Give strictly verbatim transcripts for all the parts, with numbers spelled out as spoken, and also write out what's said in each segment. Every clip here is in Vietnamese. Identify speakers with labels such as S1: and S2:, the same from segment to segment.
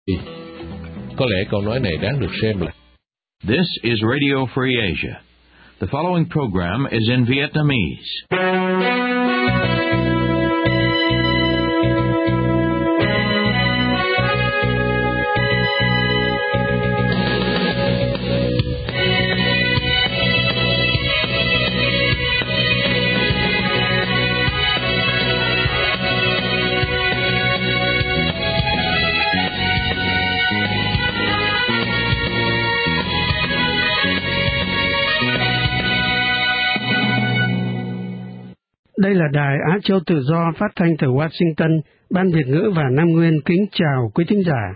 S1: Có lẽ câu nói này đáng được xem là
S2: This is Radio Free Asia. The following program is in Vietnamese.
S3: Đây là Đài Á Châu Tự Do phát thanh từ Washington, Ban Việt ngữ và Nam Nguyên kính chào quý thính giả.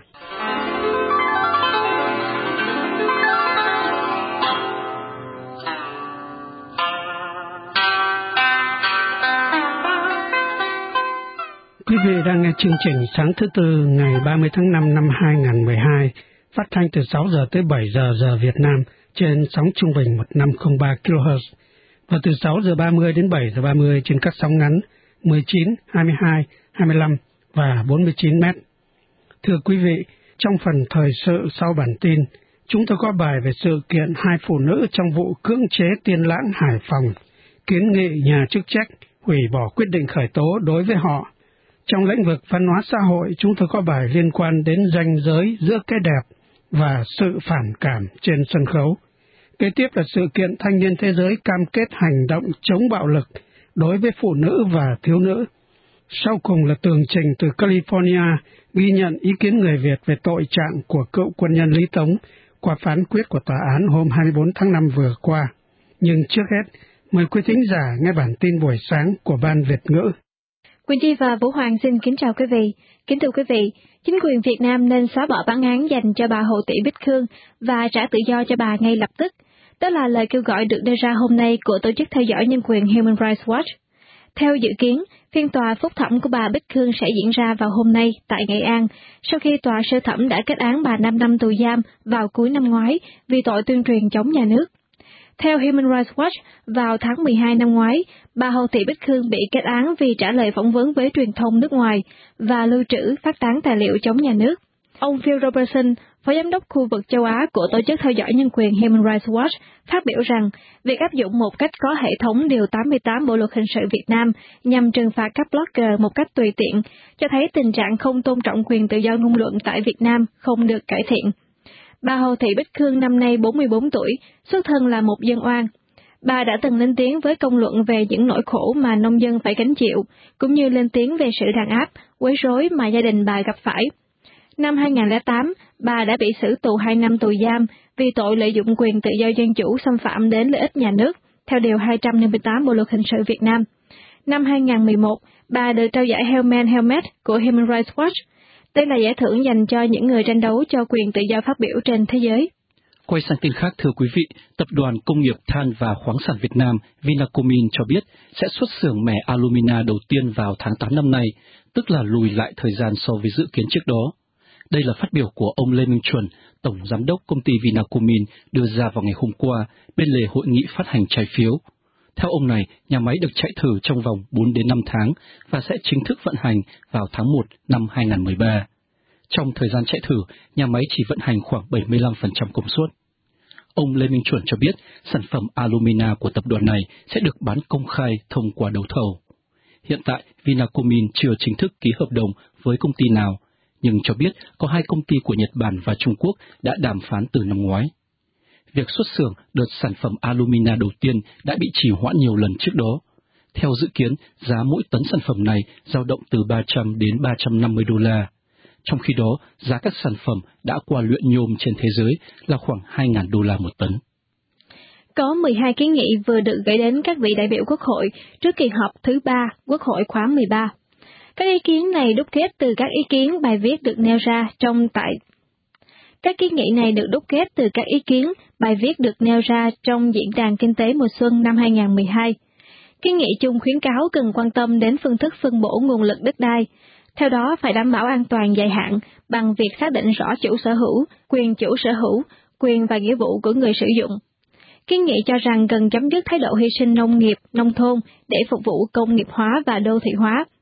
S3: Quý vị đang nghe chương trình sáng thứ Tư ngày ba mươi tháng năm năm hai nghìn không trăm mười hai, phát thanh từ sáu giờ tới bảy giờ giờ Việt Nam trên sóng trung bình một nghìn năm trăm lẻ ba ki lô héc, và từ sáu giờ ba mươi đến bảy giờ ba mươi trên các sóng ngắn mười chín, hai mươi hai, hai mươi lăm và bốn mươi chín mét. Thưa quý vị, trong phần thời sự sau bản tin, chúng tôi có bài về sự kiện hai phụ nữ trong vụ cưỡng chế Tiên Lãng Hải Phòng, kiến nghị nhà chức trách hủy bỏ quyết định khởi tố đối với họ. Trong lĩnh vực văn hóa xã hội, chúng tôi có bài liên quan đến ranh giới giữa cái đẹp và sự phản cảm trên sân khấu. Kế tiếp là sự kiện thanh niên thế giới cam kết hành động chống bạo lực đối với phụ nữ và thiếu nữ. Sau cùng là tường trình từ California ghi nhận ý kiến người Việt về tội trạng của cựu quân nhân Lý Tống qua phán quyết của tòa án hôm hai mươi bốn tháng năm vừa qua. Nhưng trước hết, mời quý thính giả nghe bản tin buổi sáng của Ban Việt ngữ.
S4: Quỳnh Chi và Vũ Hoàng xin kính chào quý vị. Kính thưa quý vị, chính quyền Việt Nam nên xóa bỏ bản án dành cho bà Hồ Thị Bích Khương và trả tự do cho bà ngay lập tức. Đó là lời kêu gọi được đưa ra hôm nay của tổ chức theo dõi nhân quyền Human Rights Watch. Theo dự kiến, phiên tòa phúc thẩm của bà Bích Khương sẽ diễn ra vào hôm nay tại Nghệ An, sau khi tòa sơ thẩm đã kết án bà năm năm tù giam vào cuối năm ngoái vì tội tuyên truyền chống nhà nước. Theo Human Rights Watch, vào tháng mười hai năm ngoái, bà Hồ Thị Bích Khương bị kết án vì trả lời phỏng vấn với truyền thông nước ngoài và lưu trữ, phát tán tài liệu chống nhà nước. Ông Phil Robertson, Phó Giám đốc khu vực châu Á của Tổ chức theo dõi nhân quyền Human Rights Watch, phát biểu rằng việc áp dụng một cách có hệ thống Điều tám mươi tám Bộ Luật Hình sự Việt Nam nhằm trừng phạt các blogger một cách tùy tiện, cho thấy tình trạng không tôn trọng quyền tự do ngôn luận tại Việt Nam không được cải thiện. Bà Hồ Thị Bích Khương năm nay bốn mươi bốn tuổi, xuất thân là một dân oan. Bà đã từng lên tiếng với công luận về những nỗi khổ mà nông dân phải gánh chịu, cũng như lên tiếng về sự đàn áp, quấy rối mà gia đình bà gặp phải. Năm hai nghìn không trăm lẻ tám, bà đã bị xử tù hai năm tù giam vì tội lợi dụng quyền tự do dân chủ xâm phạm đến lợi ích nhà nước, theo Điều hai trăm năm mươi tám Bộ Luật Hình sự Việt Nam. Năm hai nghìn không trăm mười một, bà được trao giải Hellman Helmet của Human Rights Watch. Đây là giải thưởng dành cho những người tranh đấu cho quyền tự do phát biểu trên thế giới.
S5: Quay sang tin khác, thưa quý vị, Tập đoàn Công nghiệp Than và Khoáng sản Việt Nam Vinacomin cho biết sẽ xuất xưởng mẻ alumina đầu tiên vào tháng tám năm nay, tức là lùi lại thời gian so với dự kiến trước đó. Đây là phát biểu của ông Lê Minh Chuẩn, Tổng Giám đốc Công ty Vinacomin đưa ra vào ngày hôm qua bên lề hội nghị phát hành trái phiếu. Theo ông này, nhà máy được chạy thử trong vòng bốn đến năm tháng và sẽ chính thức vận hành vào tháng một năm hai nghìn không trăm mười ba. Trong thời gian chạy thử, nhà máy chỉ vận hành khoảng bảy mươi lăm phần trăm công suất. Ông Lê Minh Chuẩn cho biết sản phẩm alumina của tập đoàn này sẽ được bán công khai thông qua đấu thầu. Hiện tại, Vinacomin chưa chính thức ký hợp đồng với công ty nào, nhưng cho biết có hai công ty của Nhật Bản và Trung Quốc đã đàm phán từ năm ngoái. Việc xuất xưởng đợt sản phẩm alumina đầu tiên đã bị trì hoãn nhiều lần trước đó. Theo dự kiến, giá mỗi tấn sản phẩm này dao động từ ba trăm đến ba trăm năm mươi đô la. Trong khi đó, giá các sản phẩm đã qua luyện nhôm trên thế giới là khoảng hai nghìn đô la một tấn.
S4: Có mười hai kiến nghị vừa được gửi đến các vị đại biểu Quốc hội trước kỳ họp thứ ba Quốc hội khóa mười ba. Các ý kiến này đúc kết từ các ý kiến bài viết được nêu ra trong tại Các kiến nghị này được đúc kết từ các ý kiến bài viết được nêu ra trong Diễn đàn Kinh tế mùa xuân năm hai nghìn không trăm mười hai. Kiến nghị chung khuyến cáo cần quan tâm đến phương thức phân bổ nguồn lực đất đai. Theo đó, phải đảm bảo an toàn dài hạn bằng việc xác định rõ chủ sở hữu, quyền chủ sở hữu, quyền và nghĩa vụ của người sử dụng. Kiến nghị cho rằng cần chấm dứt thái độ hy sinh nông nghiệp, nông thôn để phục vụ công nghiệp hóa và đô thị hóa.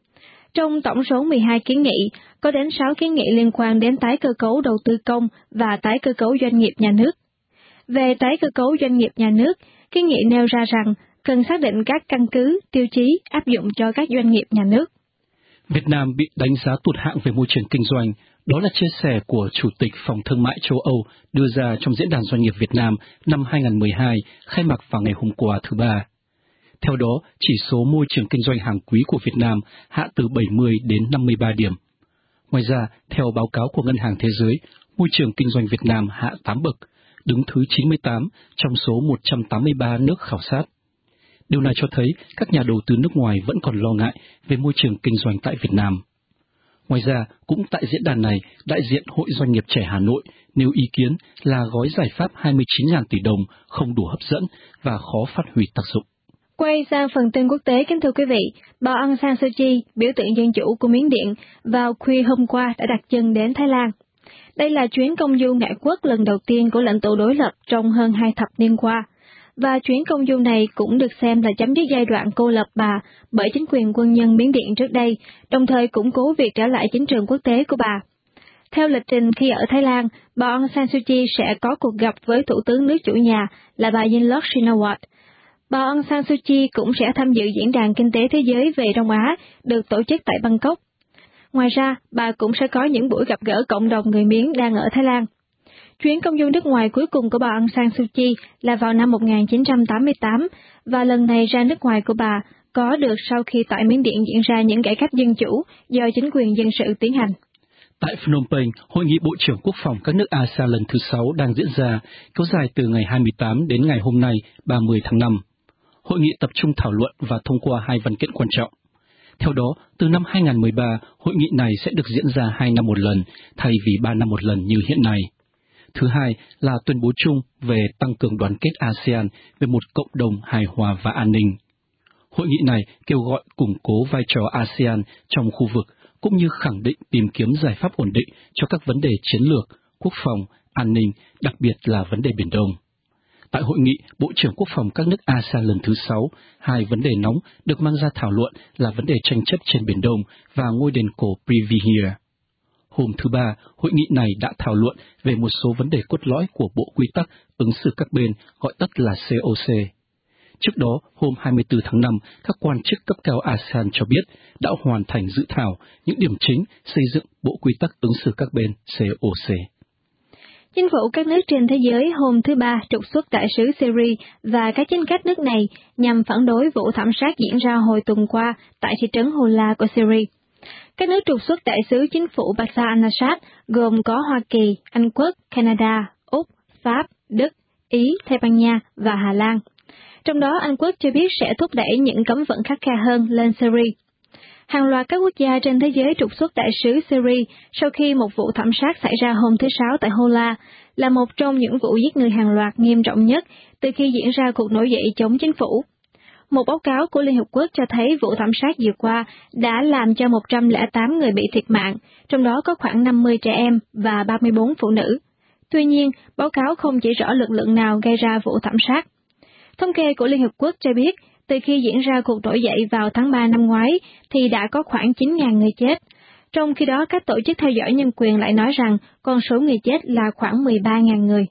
S4: Trong tổng số mười hai kiến nghị, có đến sáu kiến nghị liên quan đến tái cơ cấu đầu tư công và tái cơ cấu doanh nghiệp nhà nước. Về tái cơ cấu doanh nghiệp nhà nước, kiến nghị nêu ra rằng cần xác định các căn cứ, tiêu chí áp dụng cho các doanh nghiệp nhà nước.
S5: Việt Nam bị đánh giá tụt hạng về môi trường kinh doanh, đó là chia sẻ của Chủ tịch Phòng Thương mại châu Âu đưa ra trong Diễn đàn Doanh nghiệp Việt Nam năm hai không một hai, khai mạc vào ngày hôm qua thứ Ba. Theo đó, chỉ số môi trường kinh doanh hàng quý của Việt Nam hạ từ bảy mươi đến năm mươi ba điểm. Ngoài ra, theo báo cáo của Ngân hàng Thế giới, môi trường kinh doanh Việt Nam hạ tám bậc, đứng thứ chín mươi tám trong số một trăm tám mươi ba nước khảo sát. Điều này cho thấy các nhà đầu tư nước ngoài vẫn còn lo ngại về môi trường kinh doanh tại Việt Nam. Ngoài ra, cũng tại diễn đàn này, đại diện Hội Doanh nghiệp trẻ Hà Nội nêu ý kiến là gói giải pháp hai mươi chín nghìn tỷ đồng không đủ hấp dẫn và khó phát huy tác dụng.
S4: Quay sang phần tin quốc tế, kính thưa quý vị, bà Aung San Suu Kyi, biểu tượng dân chủ của Miến Điện, vào khuya hôm qua đã đặt chân đến Thái Lan. Đây là chuyến công du ngoại quốc lần đầu tiên của lãnh tụ đối lập trong hơn hai thập niên qua, và chuyến công du này cũng được xem là chấm dứt giai đoạn cô lập bà bởi chính quyền quân nhân Miến Điện trước đây, đồng thời củng cố việc trở lại chính trường quốc tế của bà. Theo lịch trình khi ở Thái Lan, bà Aung San Suu Kyi sẽ có cuộc gặp với Thủ tướng nước chủ nhà là bà Yingluck Shinawatra. Bà Aung San Suu Kyi cũng sẽ tham dự Diễn đàn Kinh tế Thế giới về Đông Á được tổ chức tại Bangkok. Ngoài ra, bà cũng sẽ có những buổi gặp gỡ cộng đồng người Miến đang ở Thái Lan. Chuyến công du nước ngoài cuối cùng của bà Aung San Suu Kyi là vào năm một nghìn chín trăm tám mươi tám, và lần này ra nước ngoài của bà có được sau khi tại Miến Điện diễn ra những cải cách dân chủ do chính quyền dân sự tiến hành.
S5: Tại Phnom Penh, Hội nghị Bộ trưởng Quốc phòng các nước a sê an lần thứ sáu đang diễn ra, kéo dài từ ngày hai mươi tám đến ngày hôm nay, ba mươi tháng năm. Hội nghị tập trung thảo luận và thông qua hai văn kiện quan trọng. Theo đó, từ năm hai không một ba, hội nghị này sẽ được diễn ra hai năm một lần, thay vì ba năm một lần như hiện nay. Thứ hai là tuyên bố chung về tăng cường đoàn kết a sê an về một cộng đồng hài hòa và an ninh. Hội nghị này kêu gọi củng cố vai trò a sê an trong khu vực, cũng như khẳng định tìm kiếm giải pháp ổn định cho các vấn đề chiến lược, quốc phòng, an ninh, đặc biệt là vấn đề Biển Đông. Tại hội nghị Bộ trưởng Quốc phòng các nước a sê an lần thứ sáu, hai vấn đề nóng được mang ra thảo luận là vấn đề tranh chấp trên Biển Đông và ngôi đền cổ Privy Here. Hôm thứ Ba, hội nghị này đã thảo luận về một số vấn đề cốt lõi của Bộ Quy tắc ứng xử các bên, gọi tắt là xê o xê. Trước đó, hôm hai mươi tư tháng năm, các quan chức cấp cao a sê an cho biết đã hoàn thành dự thảo những điểm chính xây dựng Bộ Quy tắc ứng xử các bên xê o xê.
S4: Chính phủ các nước trên thế giới hôm thứ Ba trục xuất đại sứ Syria và các chính khách nước này nhằm phản đối vụ thảm sát diễn ra hồi tuần qua tại thị trấn Hola của Syria. Các nước trục xuất đại sứ chính phủ Bashar al-Assad gồm có Hoa Kỳ, Anh Quốc, Canada, Úc, Pháp, Đức, Ý, Tây Ban Nha và Hà Lan. Trong đó, Anh Quốc cho biết sẽ thúc đẩy những cấm vận khắt khe hơn lên Syria. Hàng loạt các quốc gia trên thế giới trục xuất đại sứ Syria sau khi một vụ thảm sát xảy ra hôm thứ Sáu tại Hola, là một trong những vụ giết người hàng loạt nghiêm trọng nhất từ khi diễn ra cuộc nổi dậy chống chính phủ. Một báo cáo của Liên Hợp Quốc cho thấy vụ thảm sát vừa qua đã làm cho một trăm lẻ tám người bị thiệt mạng, trong đó có khoảng năm mươi trẻ em và ba mươi bốn phụ nữ. Tuy nhiên, báo cáo không chỉ rõ lực lượng nào gây ra vụ thảm sát. Thống kê của Liên Hợp Quốc cho biết, từ khi diễn ra cuộc nổi dậy vào tháng ba năm ngoái, thì đã có khoảng chín nghìn người chết. Trong khi đó, các tổ chức theo dõi nhân quyền lại nói rằng con số người chết là khoảng mười ba nghìn người.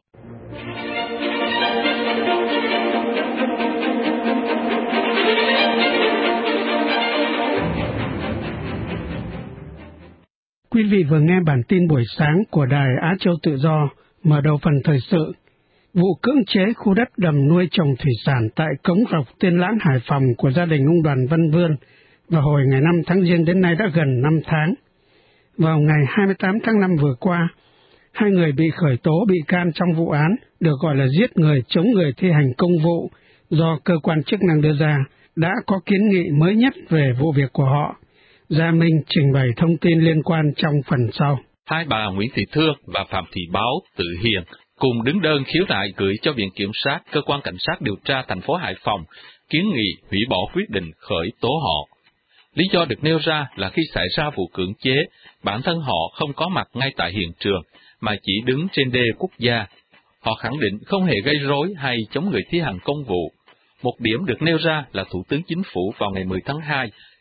S3: Quý vị vừa nghe bản tin buổi sáng của Đài Á Châu Tự Do, mở đầu phần thời sự. Vụ cưỡng chế khu đất đầm nuôi trồng thủy sản tại cống rọc Tiên Lãng, Hải Phòng của gia đình ông Đoàn Văn Vươn vào hồi ngày năm tháng Giêng đến nay đã gần năm tháng. Vào ngày hai mươi tám tháng năm vừa qua, hai người bị khởi tố bị can trong vụ án được gọi là giết người chống người thi hành công vụ do cơ quan chức năng đưa ra, đã có kiến nghị mới nhất về vụ việc của họ. Gia Minh trình bày thông tin liên quan trong phần sau.
S1: Hai bà Nguyễn Thị Thương và Phạm Thị Báo Tự Hiền cùng đứng đơn khiếu nại gửi cho Viện Kiểm sát, Cơ quan Cảnh sát điều tra thành phố Hải Phòng kiến nghị hủy bỏ quyết định khởi tố họ. Lý do được nêu ra là khi xảy ra vụ cưỡng chế, bản thân họ không có mặt ngay tại hiện trường, mà chỉ đứng trên đê quốc gia. Họ khẳng định không hề gây rối hay chống người thi hành công vụ. Một điểm được nêu ra là Thủ tướng Chính phủ vào ngày mười tháng hai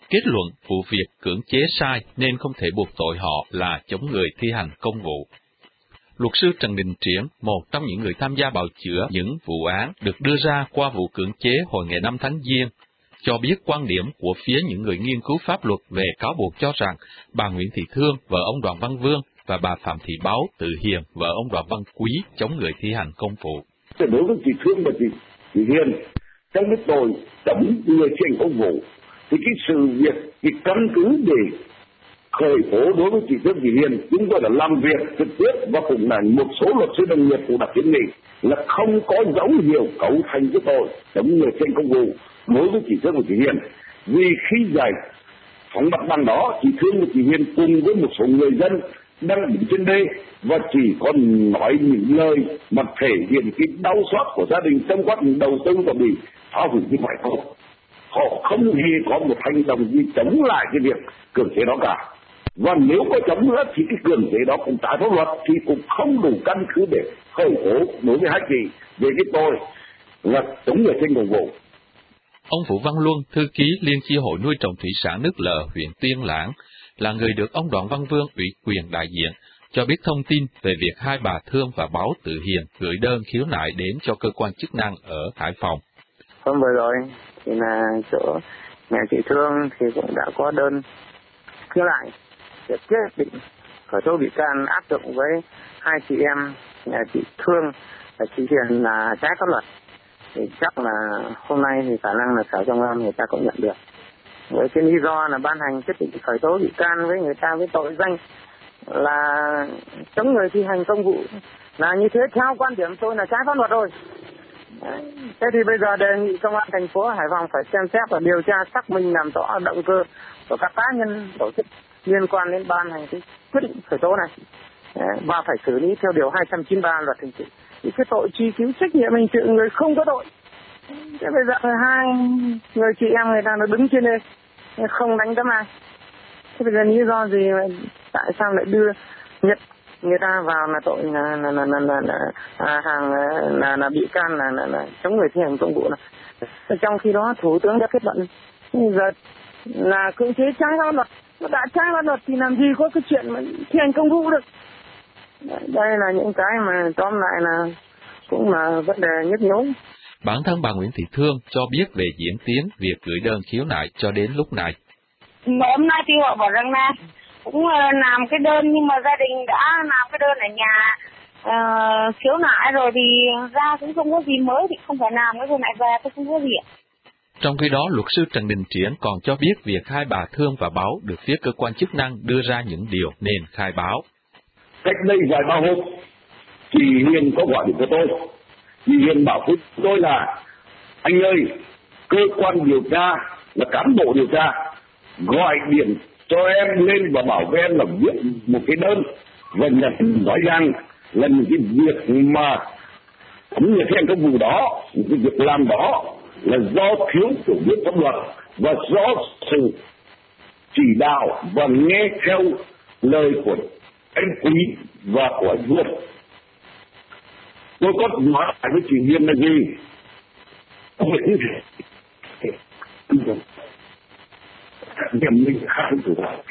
S1: kết luận vụ việc cưỡng chế sai nên không thể buộc tội họ là chống người thi hành công vụ. Luật sư Trần Đình Triển, một trong những người tham gia bào chữa những vụ án được đưa ra qua vụ cưỡng chế hồi ngày năm tháng Giêng, cho biết quan điểm của phía những người nghiên cứu pháp luật về cáo buộc cho rằng bà Nguyễn Thị Thương, vợ ông Đoàn Văn Vương, và bà Phạm Thị Báo, Tự Hiền, vợ ông Đoàn Văn Quý, chống người thi hành công vụ.
S6: Đối với chị Thương và chị, chị Hiền, trong cái tội chống người thi hành công vụ, thì cái sự việc, cái căn cứ để khởi tố đối với chị Thương, chị Hiền, chúng tôi đã làm việc trực tiếp và cũng là một số luật sư đồng nghiệp cũng đã kiến nghị là không có dấu hiệu cấu thành cái tội chống người thi hành công vụ đối với chị Thương và chị Hiền. Vì khi giải phóng mặt bằng đó, chị Thương và chị Hiền cùng với một số người dân đang đứng trên đê và chỉ còn nói những lời mà thể hiện cái đau xót của gia đình trong quá trình đầu tư và bị phá hủy như vậy thôi. Họ không hề có một hành động gì chống lại cái việc cưỡng chế đó cả. Và nếu có chống nữa thì cái cưỡng chế đó cũng trái pháp luật, thì cũng không đủ căn cứ để khởi tố đối với hai chị về cái tội là chống người thi hành công vụ.
S1: Ông Vũ Văn Luân, thư ký Liên chi hội nuôi trồng thủy sản nước Lợ, huyện Tiên Lãng, là người được ông Đoàn Văn Vương ủy quyền đại diện, cho biết thông tin về việc hai bà Thương và Báo Tự Hiền gửi đơn khiếu nại đến cho cơ quan chức năng ở Hải Phòng.
S7: Hôm vừa rồi thì là chỗ nhà chị Thương thì cũng đã có đơn khiếu nại để quyết định khởi tố bị can áp dụng với hai chị em nhà chị Thương và chị Hiền là trái pháp luật. Thì chắc là hôm nay thì khả năng là Sở Công an người ta cũng nhận được. Với cái lý do là ban hành quyết định khởi tố bị can với người ta với tội danh là chống người thi hành công vụ, là như thế theo quan điểm tôi là trái pháp luật rồi. Đấy. Thế thì bây giờ đề nghị công an thành phố Hải Phòng phải xem xét và điều tra xác minh làm rõ động cơ của các cá nhân tổ chức liên quan đến ban hành cái quyết định khởi tố này. Đấy. Và phải xử lý theo điều hai trăm chín mươi ba luật hình sự. Thì cái tội truy cứu trách nhiệm hình sự người không có tội. Thế bây giờ hai người chị em người ta nó đứng trên đây không đánh đấm ai. Thế bây giờ lý do gì mà tại sao lại đưa nhận người ta vào là tội là là là là, là, là à, hàng là là bị can là là, là chống người thi hành công vụ này. Trong khi đó thủ tướng đã kết luận giờ là cưỡng chế trái pháp luật, nó đã trái pháp luật thì làm gì có cái chuyện mà thi hành công vụ được. Đây là những cái mà tóm lại là cũng là vấn đề nhức nhối.
S1: Bản thân bà Nguyễn Thị Thương cho biết về diễn tiến việc gửi đơn khiếu nại cho đến lúc này.
S8: Hôm nay thì họ bảo rằng là cũng làm cái đơn nhưng mà gia đình đã làm cái đơn ở nhà uh, khiếu nại rồi thì ra cũng không có gì mới thì không phải làm nữa rồi lại về tôi không có gì.
S1: Trong khi đó, luật sư Trần Đình Triển còn cho biết việc hai bà Thương và Báo được phía cơ quan chức năng đưa ra những điều nên khai báo.
S6: Cách đây vài ba hôm, chị Hiền có gọi điện cho tôi. Chị Hiền bảo với tôi là anh ơi, cơ quan điều tra là cán bộ điều tra gọi điện cho em lên và bảo với em là viết một cái đơn và nhận nói rằng là những cái việc mà những người thi hành công vụ đó, những cái việc làm đó là do thiếu hiểu biết pháp luật và do sự chỉ đạo và nghe theo lời của anh Quý và của anh Vương. Tôi có nói lại với chị Hiền là gì? Điểm mình khai thủ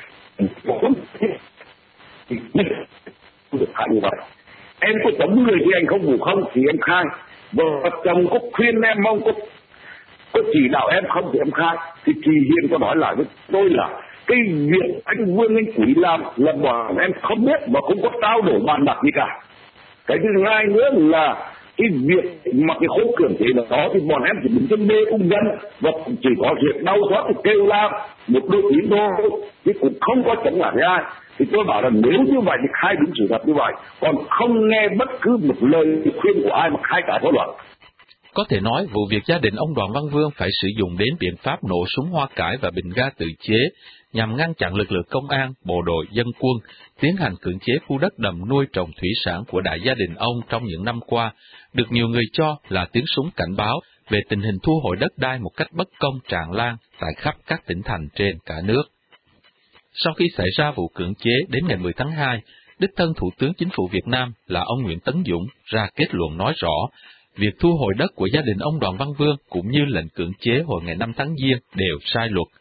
S6: được khai như vậy. Em có chống người thi hành công vụ không thì em khai. Và chồng có khuyên em không, có, có chỉ đạo em không thì em khai. Thì chị Hiền có nói lại với tôi là cái việc anh Vương anh Quý làm là bọn em không biết và không có trao đổi bàn bạc gì cả. Cái thứ hai nữa là cái việc mà cái khối cưỡng chế đó thì bọn em chỉ đứng trên đê ung dân và chỉ có việc đau xót thì kêu la một đôi tiếng thôi chứ cũng không có chống lại ai. Thì tôi bảo là nếu như vậy thì khai đúng sự thật như vậy, còn không nghe bất cứ một lời khuyên của ai mà khai cả pháp luật.
S1: Có thể nói vụ việc gia đình ông Đoàn Văn Vương phải sử dụng đến biện pháp nổ súng hoa cải và bình ga tự chế nhằm ngăn chặn lực lượng công an, bộ đội, dân quân tiến hành cưỡng chế khu đất đầm nuôi trồng thủy sản của đại gia đình ông trong những năm qua, được nhiều người cho là tiếng súng cảnh báo về tình hình thu hồi đất đai một cách bất công tràn lan tại khắp các tỉnh thành trên cả nước. Sau khi xảy ra vụ cưỡng chế đến ngày mười tháng hai, đích thân Thủ tướng Chính phủ Việt Nam là ông Nguyễn Tấn Dũng ra kết luận nói rõ việc thu hồi đất của gia đình ông Đoàn Văn Vương cũng như lệnh cưỡng chế hồi ngày năm tháng Giêng đều sai luật.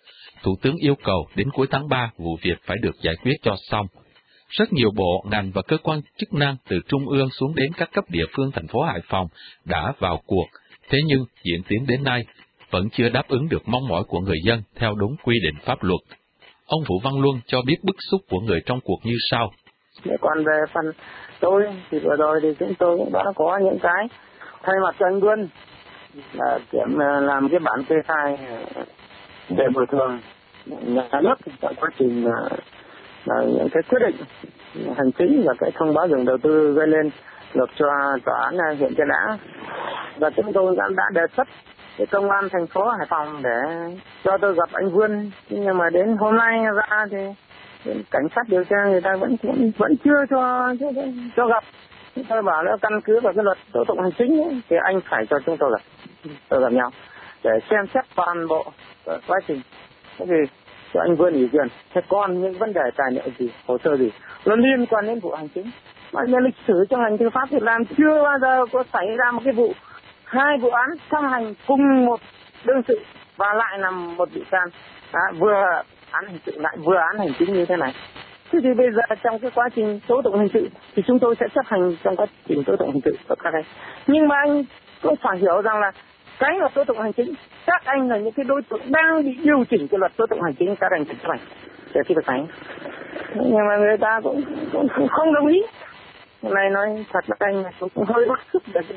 S1: Thủ tướng yêu cầu đến cuối tháng ba vụ việc phải được giải quyết cho xong. Rất nhiều bộ, ngành và cơ quan chức năng từ trung ương xuống đến các cấp địa phương thành phố Hải Phòng đã vào cuộc, thế nhưng diễn tiến đến nay vẫn chưa đáp ứng được mong mỏi của người dân theo đúng quy định pháp luật. Ông Vũ Văn Luân cho biết bức xúc của người trong cuộc như sau.
S7: Còn về phần tôi thì vừa rồi thì chúng tôi cũng đã có những cái thay mặt cho anh Luân là kiểm làm cái bản kê khai để bồi thường nhà nước trong quá trình là những cái quyết định hành chính và cái thông báo dừng đầu tư gây lên nộp cho tòa án huyện Tiên Lãng, và chúng tôi đã, đã đề xuất cái công an thành phố Hải Phòng để cho tôi gặp anh Vươn, nhưng mà đến hôm nay ra thì cảnh sát điều tra người ta vẫn vẫn, vẫn chưa cho, cho cho gặp. Tôi bảo là căn cứ vào cái luật tố tụng hành chính ấy, thì anh phải cho chúng tôi gặp tôi gặp nhau để xem xét toàn bộ quá trình. Thế thì cho anh Vươn ủy quyền. Thế còn những vấn đề tài liệu gì, hồ sơ gì nó liên quan đến vụ hành chính, màในlịch sử trong ngành tư pháp Việt Nam chưa bao giờ có xảy ra một cái vụ hai vụ án song hành cùng một đương sự và lại là một bị can à, vừa án hình sự lại vừa án hành chính như thế này. Thế thì bây giờ trong cái quá trình tố tụng hình sự thì chúng tôi sẽ chấp hành trong quá trình tố tụng hình sự của các anh. Nhưng mà anh cũng phải hiểu rằng là cái luật tố tụng hành chính, các anh là những cái đối tượng đang bị điều chỉnh cái luật tố tụng hành chính, các anh phải chấp hành để khi thực hành. Nhưng mà người ta cũng, cũng, cũng không đồng ý. Hôm nay nói thật là anh cũng, cũng hơi bức xúc để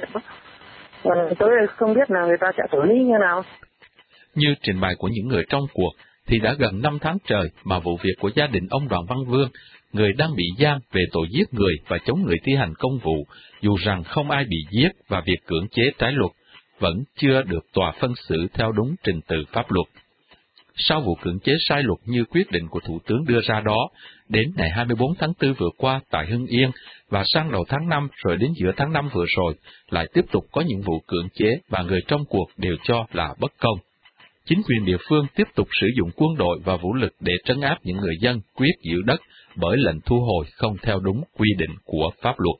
S7: tôi không biết là người ta sẽ xử lý như nào.
S1: Như trình bày của những người trong cuộc, thì đã gần năm tháng trời mà vụ việc của gia đình ông Đoàn Văn Vương, người đang bị giam về tội giết người và chống người thi hành công vụ, dù rằng không ai bị giết và việc cưỡng chế trái luật, vẫn chưa được tòa phân xử theo đúng trình tự pháp luật. Sau vụ cưỡng chế sai luật như quyết định của Thủ tướng đưa ra đó, đến ngày hai mươi bốn tháng tư vừa qua tại Hưng Yên và sang đầu tháng năm rồi đến giữa tháng năm vừa rồi, lại tiếp tục có những vụ cưỡng chế và người trong cuộc đều cho là bất công. Chính quyền địa phương tiếp tục sử dụng quân đội và vũ lực để trấn áp những người dân quyết giữ đất bởi lệnh thu hồi không theo đúng quy định của pháp luật.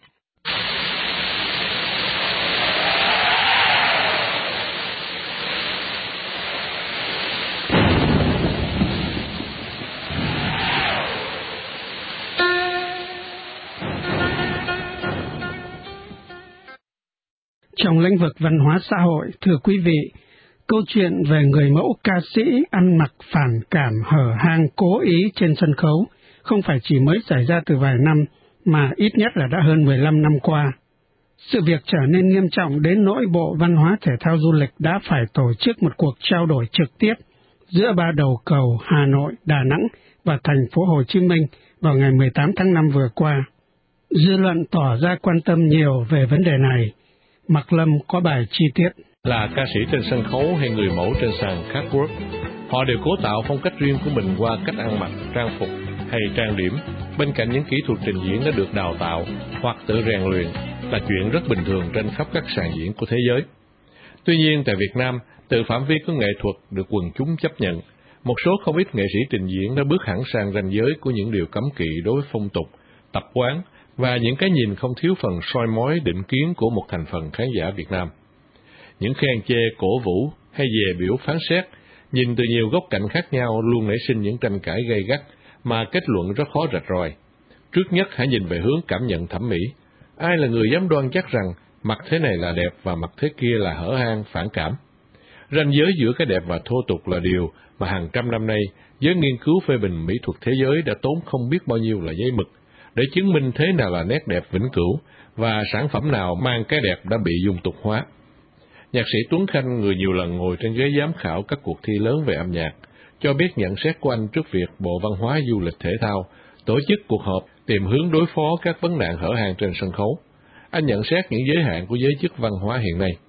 S3: Trong lĩnh vực văn hóa xã hội, thưa quý vị, câu chuyện về người mẫu ca sĩ ăn mặc phản cảm hở hang cố ý trên sân khấu không phải chỉ mới xảy ra từ vài năm, mà ít nhất là đã hơn mười lăm năm qua. Sự việc trở nên nghiêm trọng đến nỗi Bộ Văn hóa Thể thao Du lịch đã phải tổ chức một cuộc trao đổi trực tiếp giữa ba đầu cầu Hà Nội, Đà Nẵng và thành phố Hồ Chí Minh vào ngày mười tám tháng năm vừa qua. Dư luận tỏ ra quan tâm nhiều về vấn đề này. Mạc Lâm có bài chi tiết.
S9: Là ca sĩ trên sân khấu hay người mẫu trên sàn catwalk, họ đều cố tạo phong cách riêng của mình qua cách ăn mặc, trang phục hay trang điểm, bên cạnh những kỹ thuật trình diễn đã được đào tạo hoặc tự rèn luyện, là chuyện rất bình thường trên khắp các sàn diễn của thế giới. Tuy nhiên, tại Việt Nam, từ phạm vi của nghệ thuật được quần chúng chấp nhận, một số không ít nghệ sĩ trình diễn đã bước hẳn sang ranh giới của những điều cấm kỵ đối với phong tục, tập quán và những cái nhìn không thiếu phần soi mói định kiến của một thành phần khán giả Việt Nam. Những khen chê, cổ vũ hay dè biểu phán xét, nhìn từ nhiều góc cạnh khác nhau luôn nảy sinh những tranh cãi gay gắt mà kết luận rất khó rạch ròi. Trước nhất hãy nhìn về hướng cảm nhận thẩm mỹ. Ai là người dám đoan chắc rằng mặt thế này là đẹp và mặt thế kia là hở hang, phản cảm? Ranh giới giữa cái đẹp và thô tục là điều mà hàng trăm năm nay giới nghiên cứu phê bình mỹ thuật thế giới đã tốn không biết bao nhiêu là giấy mực để chứng minh thế nào là nét đẹp vĩnh cửu và sản phẩm nào mang cái đẹp đã bị dung tục hóa. Nhạc sĩ Tuấn Khanh, người nhiều lần ngồi trên ghế giám khảo các cuộc thi lớn về âm nhạc, cho biết nhận xét của anh trước việc Bộ Văn hóa Du lịch Thể thao tổ chức cuộc họp tìm hướng đối phó các vấn nạn hở hang trên sân khấu. Anh nhận xét những giới hạn của giới chức văn hóa hiện nay.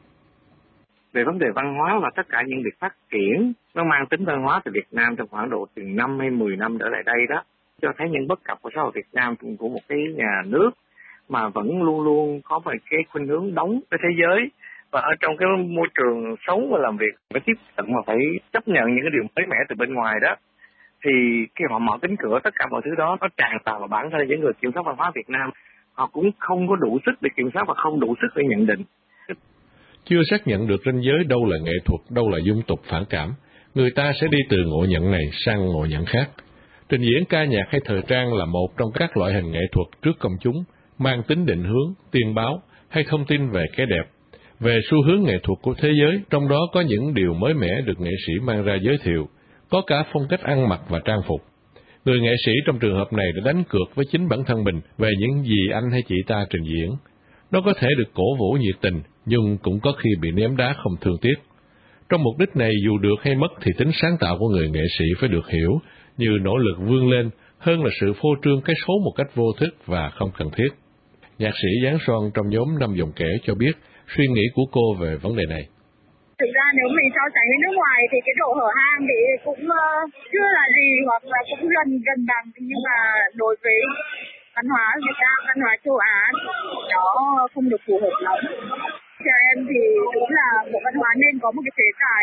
S10: Về vấn đề văn hóa và tất cả những việc phát triển nó mang tính văn hóa từ Việt Nam trong khoảng độ từ năm hay mười năm trở lại đây đó, cho thấy những bất cập của xã hội Việt Nam của một cái nhà nước mà vẫn luôn luôn có một cái khuynh hướng đóng với thế giới, và ở trong cái môi trường sống và làm việc phải tiếp cận mà phải chấp nhận những cái điều mới mẻ từ bên ngoài đó, thì khi họ mở cánh cửa tất cả mọi thứ đó nó tràn vào bản thân những người kiểm soát văn hóa Việt Nam, họ cũng không có đủ sức để kiểm soát và không đủ sức để nhận định.
S9: Chưa xác nhận được ranh giới đâu là nghệ thuật, đâu là dung tục phản cảm, người ta sẽ đi từ ngộ nhận này sang ngộ nhận khác. Trình diễn ca nhạc hay thời trang là một trong các loại hình nghệ thuật trước công chúng, mang tính định hướng, tiên báo hay thông tin về cái đẹp, về xu hướng nghệ thuật của thế giới, trong đó có những điều mới mẻ được nghệ sĩ mang ra giới thiệu, có cả phong cách ăn mặc và trang phục. Người nghệ sĩ trong trường hợp này đã đánh cược với chính bản thân mình về những gì anh hay chị ta trình diễn. Nó có thể được cổ vũ nhiệt tình, nhưng cũng có khi bị ném đá không thương tiếc. Trong mục đích này, dù được hay mất thì tính sáng tạo của người nghệ sĩ phải được hiểu như nỗ lực vươn lên hơn là sự phô trương cái xấu một cách vô thức và không cần thiết. Nhạc sĩ Giáng Son trong nhóm Năm Dòng Kể cho biết suy nghĩ của cô về vấn đề này.
S8: Thực ra nếu mình so sánh với nước ngoài thì cái độ hở hang thì cũng uh, chưa là gì, hoặc là cũng gần gần bằng, nhưng mà đối với văn hóa Việt Nam, văn hóa châu Á nó không được phù hợp lắm. Theo em thì đúng là bộ văn hóa nên có một cái chế tài,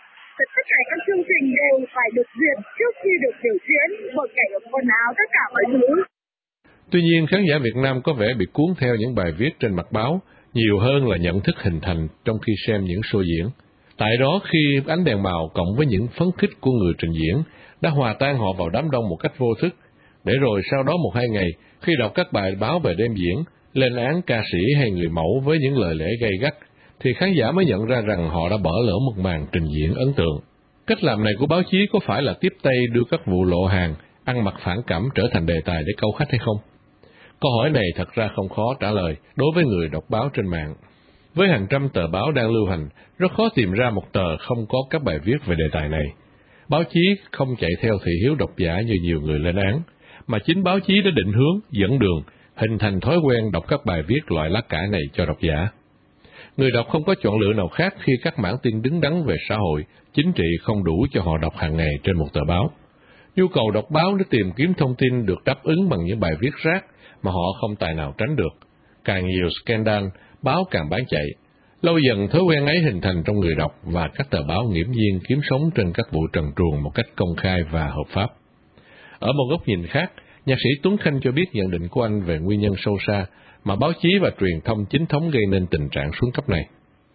S8: tất cả các chương trình đều phải được duyệt trước khi được biểu diễn, bối cảnh quần áo, tất cả mọi thứ.
S9: Tuy nhiên, khán giả Việt Nam có vẻ bị cuốn theo những bài viết trên mặt báo nhiều hơn là nhận thức hình thành trong khi xem những show diễn. Tại đó, khi ánh đèn màu cộng với những phấn khích của người trình diễn đã hòa tan họ vào đám đông một cách vô thức, để rồi sau đó một hai ngày, khi đọc các bài báo về đêm diễn, lên án ca sĩ hay người mẫu với những lời lẽ gay gắt, thì khán giả mới nhận ra rằng họ đã bỏ lỡ một màn trình diễn ấn tượng. Cách làm này của báo chí có phải là tiếp tay đưa các vụ lộ hàng, ăn mặc phản cảm trở thành đề tài để câu khách hay không? Câu hỏi này thật ra không khó trả lời đối với người đọc báo trên mạng. Với hàng trăm tờ báo đang lưu hành, rất khó tìm ra một tờ không có các bài viết về đề tài này. Báo chí không chạy theo thị hiếu độc giả như nhiều người lên án, mà chính báo chí đã định hướng, dẫn đường, hình thành thói quen đọc các bài viết loại lá cải này cho độc giả. Người đọc không có chọn lựa nào khác khi các mảng tin đứng đắn về xã hội, chính trị không đủ cho họ đọc hàng ngày trên một tờ báo. Nhu cầu đọc báo để tìm kiếm thông tin được đáp ứng bằng những bài viết rác mà họ không tài nào tránh được. Càng nhiều scandal, báo càng bán chạy. Lâu dần thói quen ấy hình thành trong người đọc và các tờ báo nghiễm nhiên kiếm sống trên các vụ trần truồng một cách công khai và hợp pháp. Ở một góc nhìn khác, nhạc sĩ Tuấn Khanh cho biết nhận định của anh về nguyên nhân sâu xa mà báo chí và truyền thông chính thống gây nên tình trạng xuống cấp này.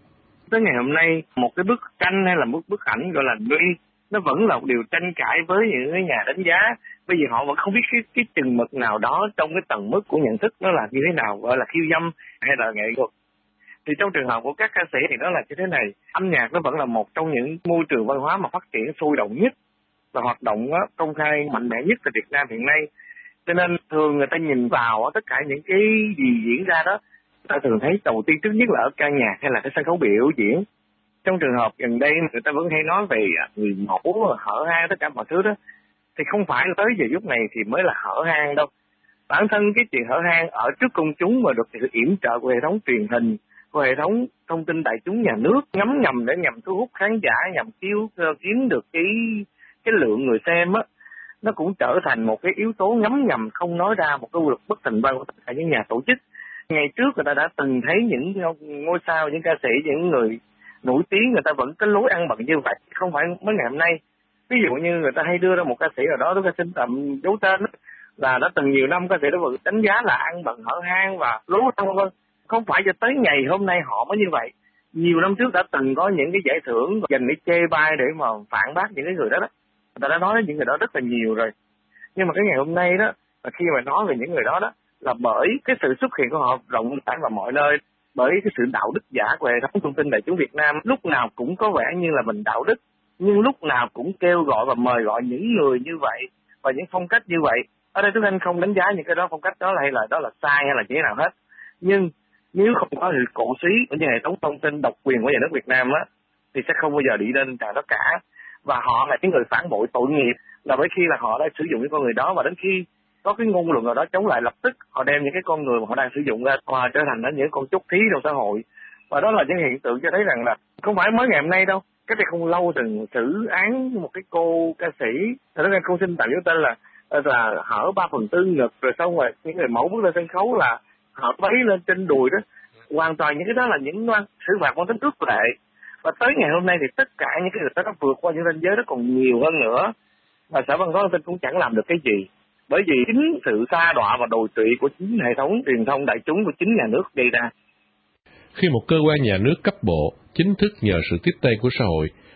S10: Tới ngày hôm nay, một cái bức tranh hay là một bức ảnh gọi là Duy, nó vẫn là một điều tranh cãi với những nhà đánh giá, bởi vì họ vẫn không biết cái, cái chừng mực nào đó trong cái tầng mức của nhận thức nó là như thế nào, gọi là khiêu dâm hay là nghệ thuật. Thì trong trường hợp của các ca sĩ thì nó là như thế này, âm nhạc nó vẫn là một trong những môi trường văn hóa mà phát triển sôi động nhất và hoạt động đó, công khai mạnh mẽ nhất tại Việt Nam hiện nay. Cho nên thường người ta nhìn vào tất cả những cái gì diễn ra đó, ta thường thấy đầu tiên trước nhất là ở ca nhạc hay là cái sân khấu biểu diễn. Trong trường hợp gần đây người ta vẫn hay nói về người mẫu, hở hang, tất cả mọi thứ đó, thì không phải tới giờ lúc này thì mới là hở hang đâu. Bản thân cái chuyện hở hang ở trước công chúng mà được sự yểm trợ của hệ thống truyền hình, của hệ thống thông tin đại chúng nhà nước ngấm ngầm để nhằm thu hút khán giả, nhằm kiếm kiếm được cái cái lượng người xem á, nó cũng trở thành một cái yếu tố ngấm ngầm không nói ra một cái luật bất thành văn của tất cả những nhà tổ chức. Ngày trước người ta đã từng thấy những ngôi sao, những ca sĩ, những người nổi tiếng người ta vẫn có lối ăn bận như vậy, không phải mới ngày hôm nay. Ví dụ như người ta hay đưa ra một ca sĩ ở đó, tôi ca xin tạm giấu tên, là đã từng nhiều năm ca sĩ đó vẫn đánh giá là ăn bận hở hang và lối ăn vân vân. Không phải cho tới ngày hôm nay họ mới như vậy. Nhiều năm trước đã từng có những cái giải thưởng dành để chê bai để mà phản bác những cái người đó đó. Người ta đã nói đến những người đó rất là nhiều rồi. Nhưng mà cái ngày hôm nay đó, là khi mà nói về những người đó đó, là bởi cái sự xuất hiện của họ rộng rãi vào mọi nơi, bởi cái sự đạo đức giả của hệ thống thông tin đại chúng Việt Nam lúc nào cũng có vẻ như là mình đạo đức, nhưng lúc nào cũng kêu gọi và mời gọi những người như vậy và những phong cách như vậy. Ở đây Tuấn Anh không đánh giá những cái đó, phong cách đó là hay là đó là sai hay là như thế nào hết. Nhưng nếu không có sự cổ suý của những hệ thống thông tin độc quyền của nhà nước Việt Nam á, thì sẽ không bao giờ đi lên trạng đó cả. Và họ là những người phản bội tội nghiệp, là bởi khi là họ đã sử dụng những con người đó, và đến khi có cái ngôn luận nào đó chống lại, lập tức họ đem những cái con người mà họ đang sử dụng ra và trở thành những con chốt thí trong xã hội. Và đó là những hiện tượng cho thấy rằng là không phải mới ngày hôm nay đâu, cách đây không lâu từng xử án một cái cô ca sĩ, thật ra cô xin tạm giấu tên là là hở ba phần tư ngực, rồi xong rồi những người mẫu bước lên sân khấu là hở váy lên trên đùi đó. Hoàn toàn những cái đó là những xử phạt mang tính ước lệ. Và tới ngày hôm nay thì tất cả những cái người đó nó vượt qua những ranh giới đó còn nhiều hơn nữa, và Sở Văn hóa Thông tin cũng chẳng làm được cái gì, bởi vì chính sự sa đọa và đồi trụy của chính hệ thống truyền thông đại chúng của chính nhà nước gây ra.
S9: Khi một cơ quan nhà nước cấp bộ chính thức nhờ sự tiếp tay của xã hội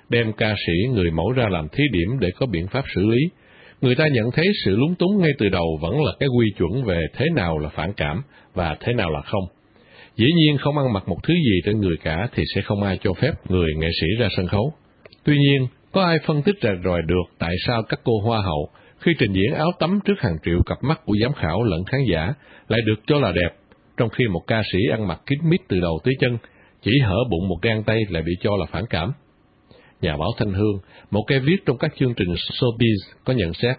S9: đem ca sĩ người mẫu ra làm thí điểm để có biện pháp xử lý. Người ta nhận thấy sự lúng túng ngay từ đầu vẫn là cái quy chuẩn về thế nào là phản cảm và thế nào là không. Dĩ nhiên không ăn mặc một thứ gì trên người cả thì sẽ không ai cho phép người nghệ sĩ ra sân khấu. Tuy nhiên, có ai phân tích rạch ròi được tại sao các cô hoa hậu khi trình diễn áo tắm trước hàng triệu cặp mắt của giám khảo lẫn khán giả lại được cho là đẹp, trong khi một ca sĩ ăn mặc kín mít từ đầu tới chân, chỉ hở bụng một gang tay lại bị cho là phản cảm. Nhà báo Thanh Hương, một cái viết trong các chương trình showbiz, có nhận xét.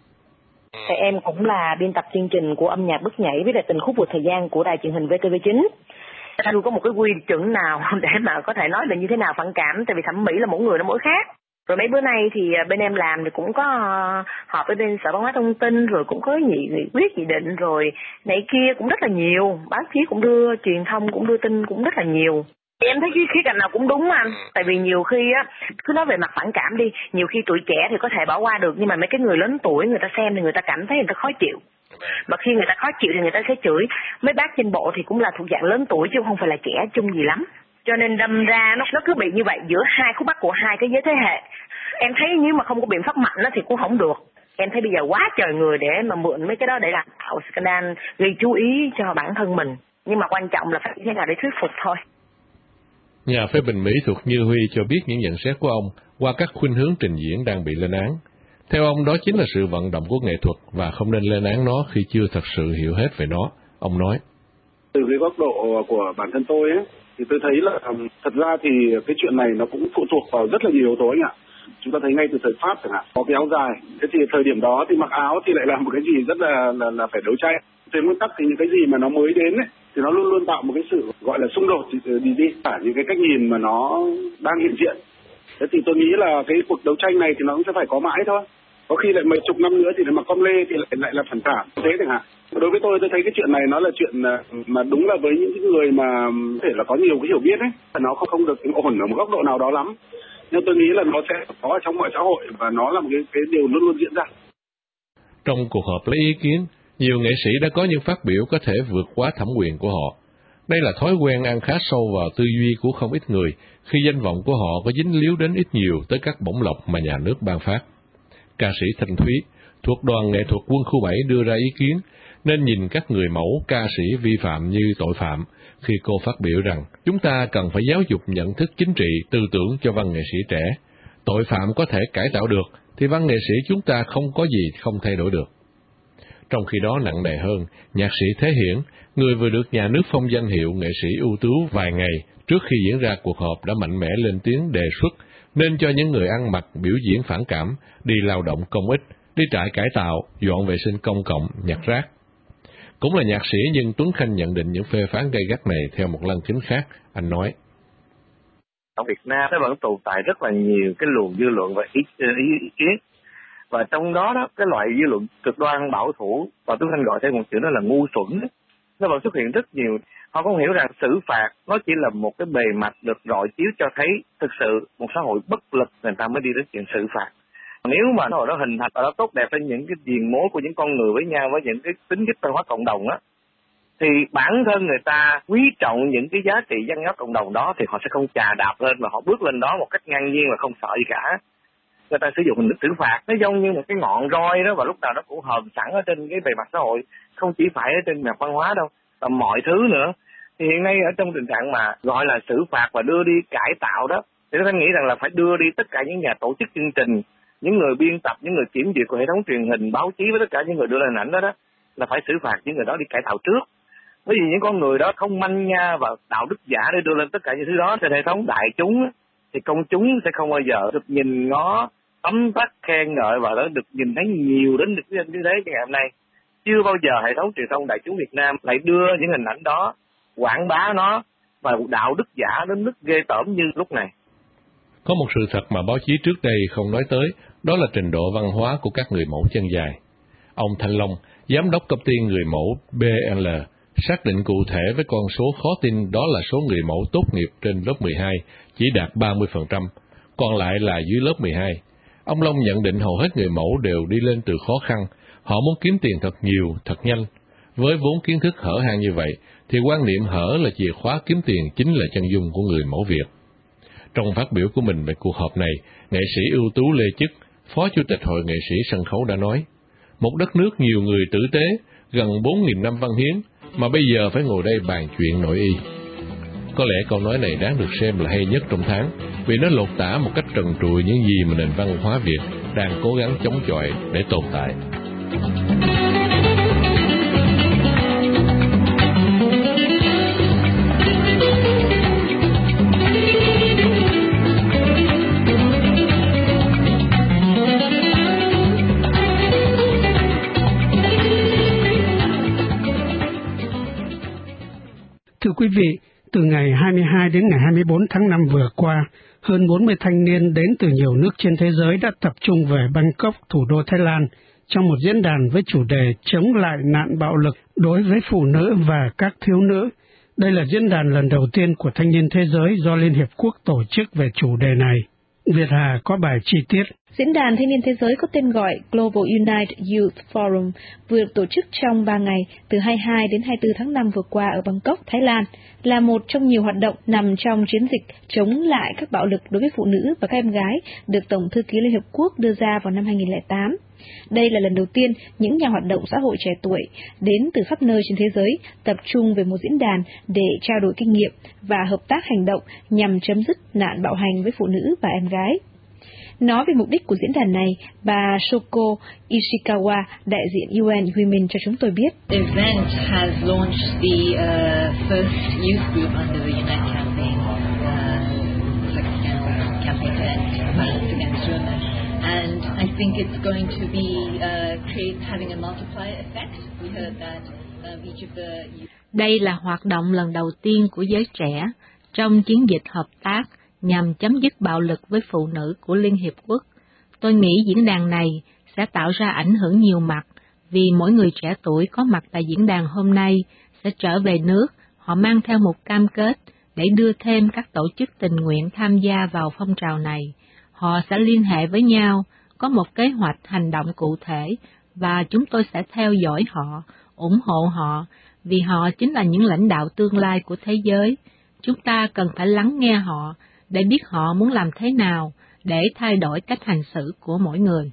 S11: Em cũng là biên tập chương trình của âm nhạc bước nhảy với lại tình khúc vượt thời gian của đài truyền hình vê tê vê chín. Chưa có một cái quy chuẩn nào để mà có thể nói là như thế nào phản cảm, tại vì thẩm mỹ là mỗi người nó mỗi khác. Rồi mấy bữa nay thì bên em làm thì cũng có họp với bên Sở Văn hóa Thông tin, rồi cũng có nghị nghị quyết nghị định rồi này kia cũng rất là nhiều, báo chí cũng đưa, truyền thông cũng đưa tin cũng rất là nhiều. Em thấy cái khía cạnh nào cũng đúng anh, tại vì nhiều khi á, cứ nói về mặt phản cảm đi, nhiều khi tuổi trẻ thì có thể bỏ qua được, nhưng mà mấy cái người lớn tuổi người ta xem thì người ta cảm thấy người ta khó chịu. Mà khi người ta khó chịu thì người ta sẽ chửi. Mấy bác trên bộ thì cũng là thuộc dạng lớn tuổi chứ không phải là trẻ trung gì lắm. Cho nên đâm ra nó nó cứ bị như vậy giữa hai khúc mắc của hai cái giới thế hệ. Em thấy nếu mà không có biện pháp mạnh đó thì cũng không được. Em thấy bây giờ quá trời người để mà mượn mấy cái đó để làm tạo scandal, gây chú ý cho bản thân mình. Nhưng mà quan trọng là phải thế nào để thuyết phục thôi.
S9: Nhà phê bình Mỹ thuộc Như Huy cho biết những nhận xét của ông qua các khuynh hướng trình diễn đang bị lên án. Theo ông, đó chính là sự vận động của nghệ thuật và không nên lên án nó khi chưa thật sự hiểu hết về nó. Ông nói.
S12: Từ cái góc độ của bản thân tôi ấy, thì tôi thấy là thật ra thì cái chuyện này nó cũng phụ thuộc vào rất là nhiều yếu tố anh ạ. Chúng ta thấy ngay từ thời Pháp chẳng hạn, có cái áo dài. Thế thì thời điểm đó thì mặc áo thì lại là một cái gì rất là là, là phải đấu tranh. Trên nguyên tắc thì những cái gì mà nó mới đến ấy, thì nó luôn luôn tạo một cái sự gọi là xung đột đi đi cả những cái cách nhìn mà nó đang hiện diện. Thế thì tôi nghĩ là cái cuộc đấu tranh này thì nó cũng sẽ phải có mãi thôi. Có khi lại mấy chục năm nữa thì mặc com lê thì lại lại là phản cảm thế chẳng hạn. Đối với tôi tôi thấy cái chuyện này nó là chuyện mà đúng là với những người mà có thể là có nhiều cái hiểu biết ấy, nó không không được ổn ở một góc độ nào đó lắm. Nhưng tôi nghĩ là nó sẽ có ở trong mọi xã hội và nó là một cái cái điều luôn luôn diễn ra.
S9: Trong cuộc họp lấy ý kiến, nhiều nghệ sĩ đã có những phát biểu có thể vượt quá thẩm quyền của họ. Đây là thói quen ăn khá sâu vào tư duy của không ít người khi danh vọng của họ có dính líu đến ít nhiều tới các bổng lộc mà nhà nước ban phát. Ca sĩ Thanh Thúy thuộc đoàn nghệ thuật Quân khu bảy đưa ra ý kiến nên nhìn các người mẫu ca sĩ vi phạm như tội phạm khi cô phát biểu rằng chúng ta cần phải giáo dục nhận thức chính trị, tư tưởng cho văn nghệ sĩ trẻ. Tội phạm có thể cải tạo được thì văn nghệ sĩ chúng ta không có gì không thay đổi được. Trong khi đó nặng nề hơn, nhạc sĩ Thế Hiển, người vừa được nhà nước phong danh hiệu nghệ sĩ ưu tú vài ngày trước khi diễn ra cuộc họp đã mạnh mẽ lên tiếng đề xuất nên cho những người ăn mặc biểu diễn phản cảm đi lao động công ích, đi trại cải tạo, dọn vệ sinh công cộng, nhặt rác. Cũng là nhạc sĩ nhưng Tuấn Khanh nhận định những phê phán gay gắt này theo một lăng kính khác. Anh nói.
S10: Ở Việt Nam nó vẫn tồn tại rất là nhiều cái luồng dư luận và ý, ý, ý kiến. Và trong đó đó cái loại dư luận cực đoan bảo thủ và Tuấn Khanh gọi thêm một chữ đó là ngu xuẩn đó, nó vẫn xuất hiện rất nhiều. Họ không hiểu rằng xử phạt nó chỉ là một cái bề mặt được rọi chiếu cho thấy thực sự một xã hội bất lực người ta mới đi đến chuyện xử phạt. Nếu mà xã hội đó hình thành và nó tốt đẹp trên những cái diền mối của những con người với nhau với những cái tính chất văn hóa cộng đồng á, thì bản thân người ta quý trọng những cái giá trị văn hóa cộng đồng đó thì họ sẽ không chà đạp lên và họ bước lên đó một cách ngang nhiên và không sợ gì cả. Người ta sử dụng hình thức xử phạt nó giống như một cái ngọn roi đó và lúc nào nó cũng hờn sẵn ở trên cái bề mặt xã hội, không chỉ phải ở trên mặt văn hóa đâu, mà mọi thứ nữa. Thì hiện nay ở trong tình trạng mà gọi là xử phạt và đưa đi cải tạo đó, thì tôi nghĩ rằng là phải đưa đi tất cả những nhà tổ chức chương trình, những người biên tập, những người kiểm duyệt của hệ thống truyền hình, báo chí với tất cả những người đưa lên hình ảnh đó đó, là phải xử phạt những người đó đi cải tạo trước. Bởi vì những con người đó không manh nha và đạo đức giả để đưa lên tất cả những thứ đó trên hệ thống đại chúng, thì công chúng sẽ không bao giờ được nhìn ngó, tấm tắc, khen ngợi và nó được nhìn thấy nhiều đến được như thế ngày hôm nay. Chưa bao giờ hệ thống truyền thông đại chúng Việt Nam lại đưa những hình ảnh đó, quảng bá nó và đạo đức giả đến mức ghê tởm như lúc này.
S9: Có một sự thật mà báo chí trước đây không nói tới, đó là trình độ văn hóa của các người mẫu chân dài. Ông Thanh Long, giám đốc công ty người mẫu bê lờ, xác định cụ thể với con số khó tin đó là số người mẫu tốt nghiệp trên lớp mười hai chỉ đạt ba mươi phần trăm, còn lại là dưới lớp mười hai. Ông Long nhận định hầu hết người mẫu đều đi lên từ khó khăn, họ muốn kiếm tiền thật nhiều, thật nhanh. Với vốn kiến thức hở hang như vậy, thì quan niệm hở là chìa khóa kiếm tiền chính là chân dung của người mẫu Việt. Trong phát biểu của mình về cuộc họp này, nghệ sĩ ưu tú Lê Chức, Phó Chủ tịch Hội Nghệ sĩ Sân khấu đã nói, một đất nước nhiều người tử tế, gần bốn nghìn năm văn hiến, mà bây giờ phải ngồi đây bàn chuyện nội y. Có lẽ câu nói này đáng được xem là hay nhất trong tháng, vì nó lột tả một cách trần trụi những gì mà nền văn hóa Việt đang cố gắng chống chọi để tồn tại.
S3: Thưa quý vị, từ ngày hai mươi hai đến ngày hai mươi bốn tháng năm vừa qua, hơn bốn mươi thanh niên đến từ nhiều nước trên thế giới đã tập trung về Bangkok, thủ đô Thái Lan, trong một diễn đàn với chủ đề chống lại nạn bạo lực đối với phụ nữ và các thiếu nữ. Đây là diễn đàn lần đầu tiên của Thanh niên Thế giới do Liên Hiệp Quốc tổ chức về chủ đề này. Việt Hà có bài chi tiết.
S4: Diễn đàn Thanh niên Thế giới có tên gọi Global Unite Youth Forum vừa được tổ chức trong ba ngày từ hai mươi hai đến hai mươi bốn tháng năm vừa qua ở Bangkok, Thái Lan, là một trong nhiều hoạt động nằm trong chiến dịch chống lại các bạo lực đối với phụ nữ và các em gái được Tổng thư ký Liên Hiệp Quốc đưa ra vào năm hai nghìn không trăm lẻ tám. Đây là lần đầu tiên những nhà hoạt động xã hội trẻ tuổi đến từ khắp nơi trên thế giới tập trung về một diễn đàn để trao đổi kinh nghiệm và hợp tác hành động nhằm chấm dứt nạn bạo hành với phụ nữ và em gái. Nói về mục đích của diễn đàn này, bà Shoko Ishikawa, đại diện u en Women cho chúng tôi biết.
S13: The event has launched the uh, first youth group under the Unite campaign, uh, like a campaign to end violence against women. And I think it's going to be uh, create having a multiplier effect. We heard that um, each of the youth...
S14: Đây là hoạt động lần đầu tiên của giới trẻ trong chiến dịch hợp tác nhằm chấm dứt bạo lực với phụ nữ của Liên Hiệp Quốc. Tôi nghĩ diễn đàn này sẽ tạo ra ảnh hưởng nhiều mặt, vì mỗi người trẻ tuổi có mặt tại diễn đàn hôm nay sẽ trở về nước, họ mang theo một cam kết để đưa thêm các tổ chức tình nguyện tham gia vào phong trào này. Họ sẽ liên hệ với nhau, có một kế hoạch hành động cụ thể, và chúng tôi sẽ theo dõi họ, ủng hộ họ, vì họ chính là những lãnh đạo tương lai của thế giới. Chúng ta cần phải lắng nghe họ, để biết họ muốn làm thế nào để thay đổi cách hành xử của mỗi người.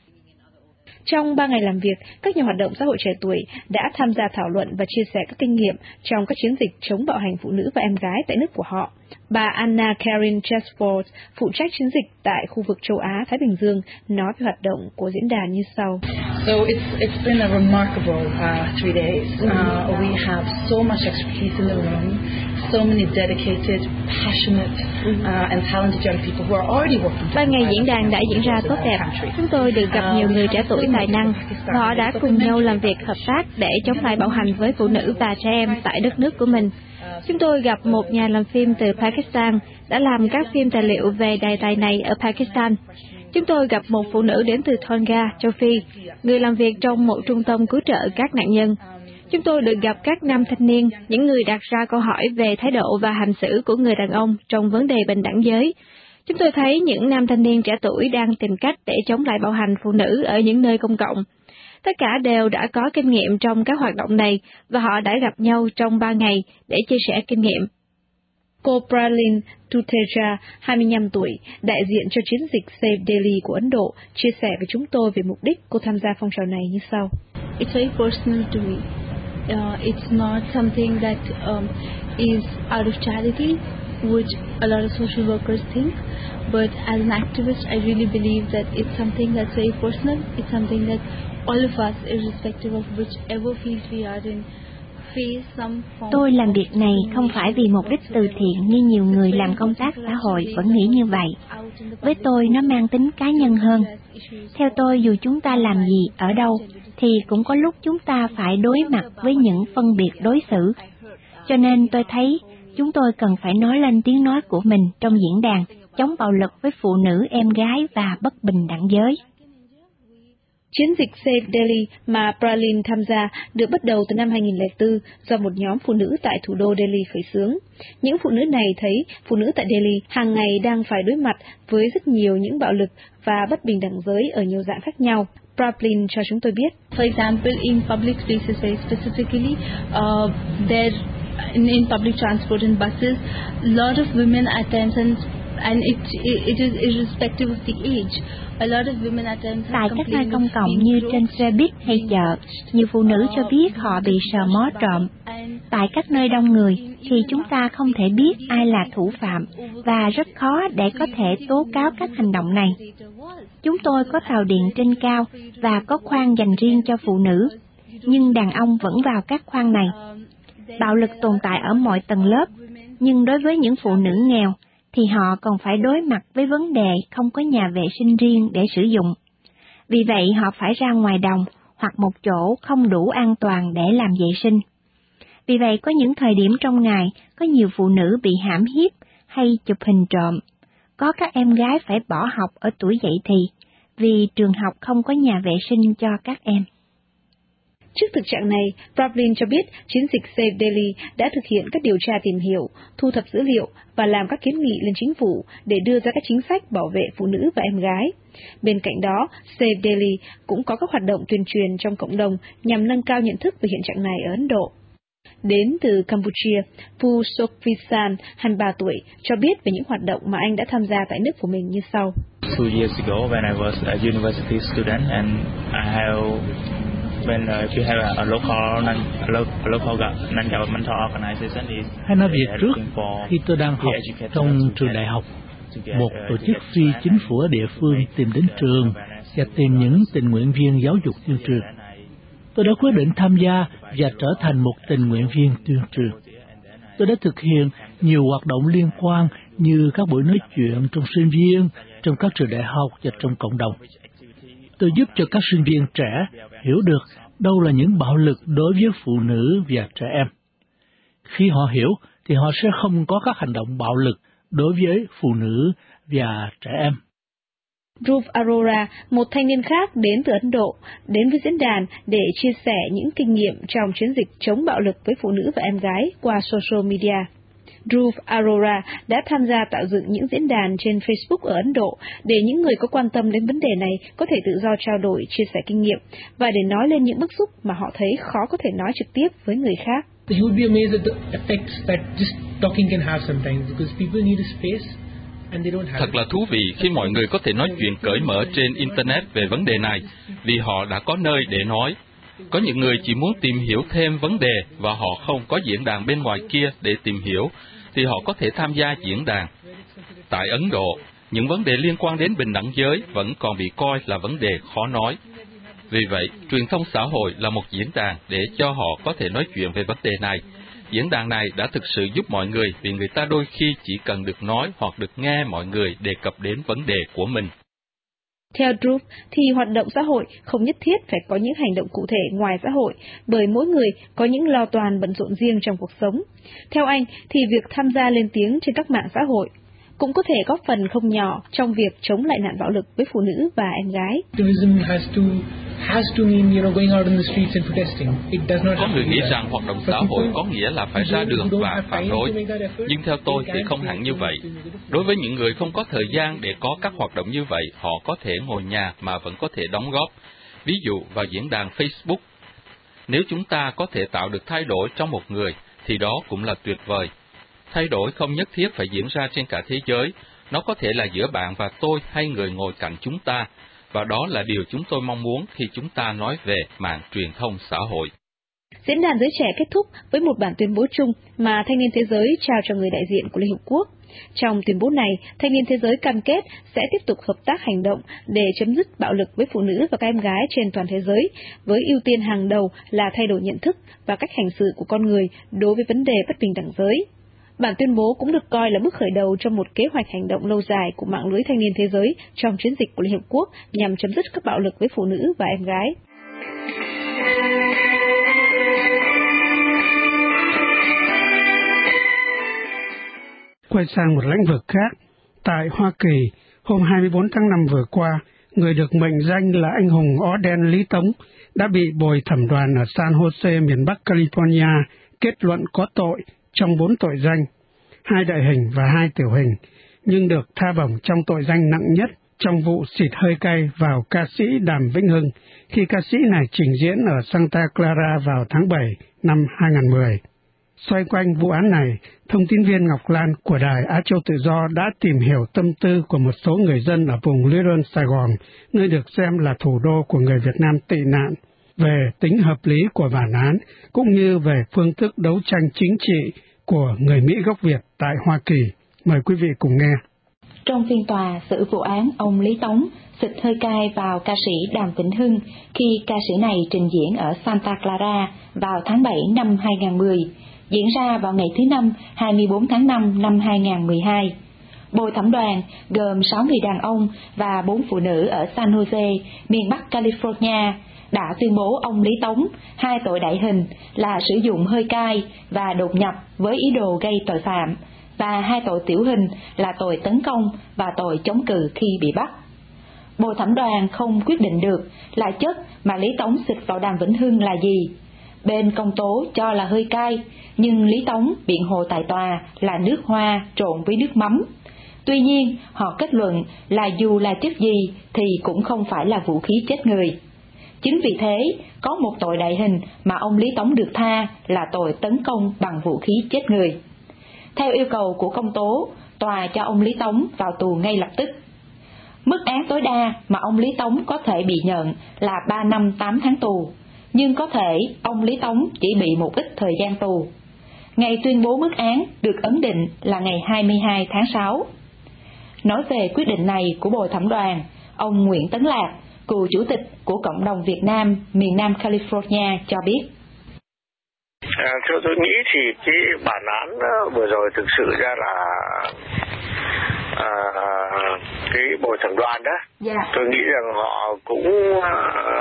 S4: Trong ba ngày làm việc, các nhà hoạt động xã hội trẻ tuổi đã tham gia thảo luận và chia sẻ các kinh nghiệm trong các chiến dịch chống bạo hành phụ nữ và em gái tại nước của họ. Bà Anna Karen Chesford, phụ trách chiến dịch tại khu vực châu Á-Thái Bình Dương, nói về hoạt động của diễn đàn như sau.
S15: So it's, it's been a remarkable uh, three days. Uh, we have so much expertise in the room, so many dedicated, passionate uh, and talented young people who are already working.
S4: Ba ngày diễn đàn đã diễn ra tốt đẹp. Chúng tôi được gặp nhiều người trẻ tuổi tài năng. Họ đã cùng nhau làm việc hợp tác để chống lại bạo hành với phụ nữ và trẻ em tại đất nước của mình. Chúng tôi gặp một nhà làm phim từ Pakistan đã làm các phim tài liệu về đề tài này ở Pakistan. Chúng tôi gặp một phụ nữ đến từ Tonga, châu Phi, người làm việc trong một trung tâm cứu trợ các nạn nhân. Chúng tôi được gặp các nam thanh niên, những người đặt ra câu hỏi về thái độ và hành xử của người đàn ông trong vấn đề bình đẳng giới. Chúng tôi thấy những nam thanh niên trẻ tuổi đang tìm cách để chống lại bạo hành phụ nữ ở những nơi công cộng. Tất cả đều đã có kinh nghiệm trong các hoạt động này và họ đã gặp nhau trong ba ngày để chia sẻ kinh nghiệm. Cô Pralin Tuteja, hai mươi lăm tuổi, đại diện cho chiến dịch Save Delhi của Ấn Độ, chia sẻ với chúng tôi về mục đích cô tham gia phong trào này như sau.
S16: It's very personal to me. Uh, it's not something that um, is out of charity, which a lot of social workers think. But as an activist, I really believe that it's something that's very personal. It's something that all of us, irrespective of whichever field we are in, face some form.
S17: Tôi làm việc này không phải vì mục đích từ thiện như nhiều người làm công tác xã hội vẫn nghĩ như vậy. Với tôi, nó mang tính cá nhân hơn. Theo tôi, dù chúng ta làm gì, ở đâu, thì cũng có lúc chúng ta phải đối mặt với những phân biệt đối xử. Cho nên tôi thấy chúng tôi cần phải nói lên tiếng nói của mình trong diễn đàn chống bạo lực với phụ nữ, em gái và bất bình đẳng giới.
S4: Chiến dịch Save Delhi mà Pralin tham gia được bắt đầu từ năm hai nghìn không trăm lẻ bốn do một nhóm phụ nữ tại thủ đô Delhi khởi xướng. Những phụ nữ này thấy phụ nữ tại Delhi hàng ngày đang phải đối mặt với rất nhiều những bạo lực và bất bình đẳng giới ở nhiều dạng khác nhau. Pralin cho chúng tôi biết.
S16: For example, in public spaces very specifically, uh, there in, in public transport and buses, a lot of women at times and and it it is irrespective of the age. A lot of women at times
S17: tại các nơi công cộng như trên xe buýt hay chợ, nhiều phụ nữ cho biết họ bị sờ mó trộm. Tại các nơi đông người thì chúng ta không thể biết ai là thủ phạm và rất khó để có thể tố cáo các hành động này. Chúng tôi có tàu điện trên cao và có khoang dành riêng cho phụ nữ, nhưng đàn ông vẫn vào các khoang này. Bạo lực tồn tại ở mọi tầng lớp, nhưng đối với những phụ nữ nghèo thì họ còn phải đối mặt với vấn đề không có nhà vệ sinh riêng để sử dụng. Vì vậy họ phải ra ngoài đồng hoặc một chỗ không đủ an toàn để làm vệ sinh. Vì vậy có những thời điểm trong ngày có nhiều phụ nữ bị hãm hiếp hay chụp hình trộm. Có các em gái phải bỏ học ở tuổi dậy thì vì trường học không có nhà vệ sinh cho các em.
S18: Trước thực trạng này, Pravin cho biết chiến dịch Save Delhi đã thực hiện các điều tra tìm hiểu, thu thập dữ liệu và làm các kiến nghị lên chính phủ để đưa ra các chính sách bảo vệ phụ nữ và em gái. Bên cạnh đó, Save Delhi cũng có các hoạt động tuyên truyền trong cộng đồng nhằm nâng cao nhận thức về hiện trạng này ở Ấn Độ. Đến từ Campuchia, Pu Sokvisan, hai mươi ba tuổi, cho biết về những hoạt động mà anh đã tham gia tại nước của mình như sau.
S19: Two years ago, when I was a university student, and I have when uh, you have a local non a local non-governmental organization is.
S20: Hai năm về trước, khi tôi đang học trong trường đại học, một tổ chức phi chính phủ ở địa phương tìm đến trường và tìm những tình nguyện viên giáo dục tuyên truyền. Tôi đã quyết định tham gia và trở thành một tình nguyện viên tuyên truyền. Tôi đã thực hiện nhiều hoạt động liên quan như các buổi nói chuyện trong sinh viên, trong các trường đại học và trong cộng đồng. Tôi giúp cho các sinh viên trẻ hiểu được đâu là những bạo lực đối với phụ nữ và trẻ em. Khi họ hiểu thì họ sẽ không có các hành động bạo lực đối với phụ nữ và trẻ em.
S18: Dhruv Arora, một thanh niên khác đến từ Ấn Độ, đến với diễn đàn để chia sẻ những kinh nghiệm trong chiến dịch chống bạo lực với phụ nữ và em gái qua social media. Dhruv Arora đã tham gia tạo dựng những diễn đàn trên Facebook ở Ấn Độ để những người có quan tâm đến vấn đề này có thể tự do trao đổi, chia sẻ kinh nghiệm và để nói lên những bức xúc mà họ thấy khó có thể nói trực tiếp với người khác.
S21: You would be amazed at the effects that just talking can have sometimes because people need a space.
S1: Thật là thú vị khi mọi người có thể nói chuyện cởi mở trên Internet về vấn đề này, vì họ đã có nơi để nói. Có những người chỉ muốn tìm hiểu thêm vấn đề và họ không có diễn đàn bên ngoài kia để tìm hiểu, thì họ có thể tham gia diễn đàn. Tại Ấn Độ, những vấn đề liên quan đến bình đẳng giới vẫn còn bị coi là vấn đề khó nói. Vì vậy, truyền thông xã hội là một diễn đàn để cho họ có thể nói chuyện về vấn đề này. Diễn đàn này đã thực sự giúp mọi người vì người ta đôi khi chỉ cần được nói hoặc được nghe mọi người đề cập đến vấn đề của mình.
S18: Theo Dhruv, thì hoạt động xã hội không nhất thiết phải có những hành động cụ thể ngoài xã hội, bởi mỗi người có những lo toan bận rộn riêng trong cuộc sống. Theo anh, thì việc tham gia lên tiếng trên các mạng xã hội cũng có thể góp phần không nhỏ trong việc chống lại nạn bạo lực với phụ nữ và em gái.
S1: Có người nghĩ rằng hoạt động xã hội có nghĩa là phải ra đường và phản đối, nhưng theo tôi thì không hẳn như vậy. Đối với những người không có thời gian để có các hoạt động như vậy, họ có thể ngồi nhà mà vẫn có thể đóng góp. Ví dụ vào diễn đàn Facebook. Nếu chúng ta có thể tạo được thay đổi trong một người, thì đó cũng là tuyệt vời. Thay đổi không nhất thiết phải diễn ra trên cả thế giới, nó có thể là giữa bạn và tôi hay người ngồi cạnh chúng ta, và đó là điều chúng tôi mong muốn khi chúng ta nói về mạng truyền thông xã hội.
S18: Diễn đàn giới trẻ kết thúc với một bản tuyên bố chung mà Thanh niên Thế giới trao cho người đại diện của Liên Hợp Quốc. Trong tuyên bố này, Thanh niên Thế giới cam kết sẽ tiếp tục hợp tác hành động để chấm dứt bạo lực với phụ nữ và các em gái trên toàn thế giới, với ưu tiên hàng đầu là thay đổi nhận thức và cách hành xử của con người đối với vấn đề bất bình đẳng giới. Bản tuyên bố cũng được coi là bước khởi đầu trong một kế hoạch hành động lâu dài của mạng lưới thanh niên thế giới trong chiến dịch của Liên Hợp Quốc nhằm chấm dứt các bạo lực với phụ nữ và em gái.
S3: Quay sang một lĩnh vực khác, tại Hoa Kỳ, hôm hai mươi bốn tháng năm vừa qua, người được mệnh danh là anh hùng ó đen Lý Tống đã bị bồi thẩm đoàn ở San Jose, miền Bắc California, kết luận có tội trong bốn tội danh, hai đại hình và hai tiểu hình, nhưng được tha bổng trong tội danh nặng nhất trong vụ xịt hơi cay vào ca sĩ Đàm Vĩnh Hưng khi ca sĩ này trình diễn ở Santa Clara vào tháng bảy năm hai nghìn không trăm mười. Xoay quanh vụ án này, thông tin viên Ngọc Lan của Đài Á Châu Tự Do đã tìm hiểu tâm tư của một số người dân ở vùng Little Sài Gòn, nơi được xem là thủ đô của người Việt Nam tị nạn, về tính hợp lý của bản án, cũng như về phương thức đấu tranh chính trị của người Mỹ gốc Việt tại Hoa Kỳ. Mời quý vị cùng nghe.
S2: Trong phiên tòa xử vụ án ông Lý Tống xịt hơi cay vào ca sĩ Đàm Vĩnh Hưng khi ca sĩ này trình diễn ở Santa Clara vào tháng bảy năm hai nghìn không trăm mười, diễn ra vào ngày thứ Năm hai mươi bốn tháng năm năm hai nghìn không trăm mười hai. Bồi thẩm đoàn gồm sáu người đàn ông và bốn phụ nữ ở San Jose, miền Bắc California, đã tuyên bố ông Lý Tống hai tội đại hình là sử dụng hơi cay và đột nhập với ý đồ gây tội phạm, và hai tội tiểu hình là tội tấn công và tội chống cự khi bị bắt. Bồi thẩm đoàn không quyết định được là chất mà Lý Tống xịt vào Đàm Vĩnh Hưng là gì. Bên công tố cho là hơi cay, nhưng Lý Tống biện hộ tại tòa là nước hoa trộn với nước mắm. Tuy nhiên, họ kết luận là dù là chất gì thì cũng không phải là vũ khí chết người. Chính vì thế, có một tội đại hình mà ông Lý Tống được tha là tội tấn công bằng vũ khí chết người. Theo yêu cầu của công tố, tòa cho ông Lý Tống vào tù ngay lập tức. Mức án tối đa mà ông Lý Tống có thể bị nhận là ba năm tám tháng tù, nhưng có thể ông Lý Tống chỉ bị một ít thời gian tù. Ngày tuyên bố mức án được ấn định là ngày hai mươi hai tháng sáu. Nói về quyết định này của bồi thẩm đoàn, ông Nguyễn Tấn Lạc, cựu chủ tịch của Cộng đồng Việt Nam miền Nam California cho biết.
S22: À, theo tôi nghĩ thì cái bản án vừa rồi thực sự ra là à, cái bồi thẩm đoàn đó, yeah. Tôi nghĩ rằng họ cũng à,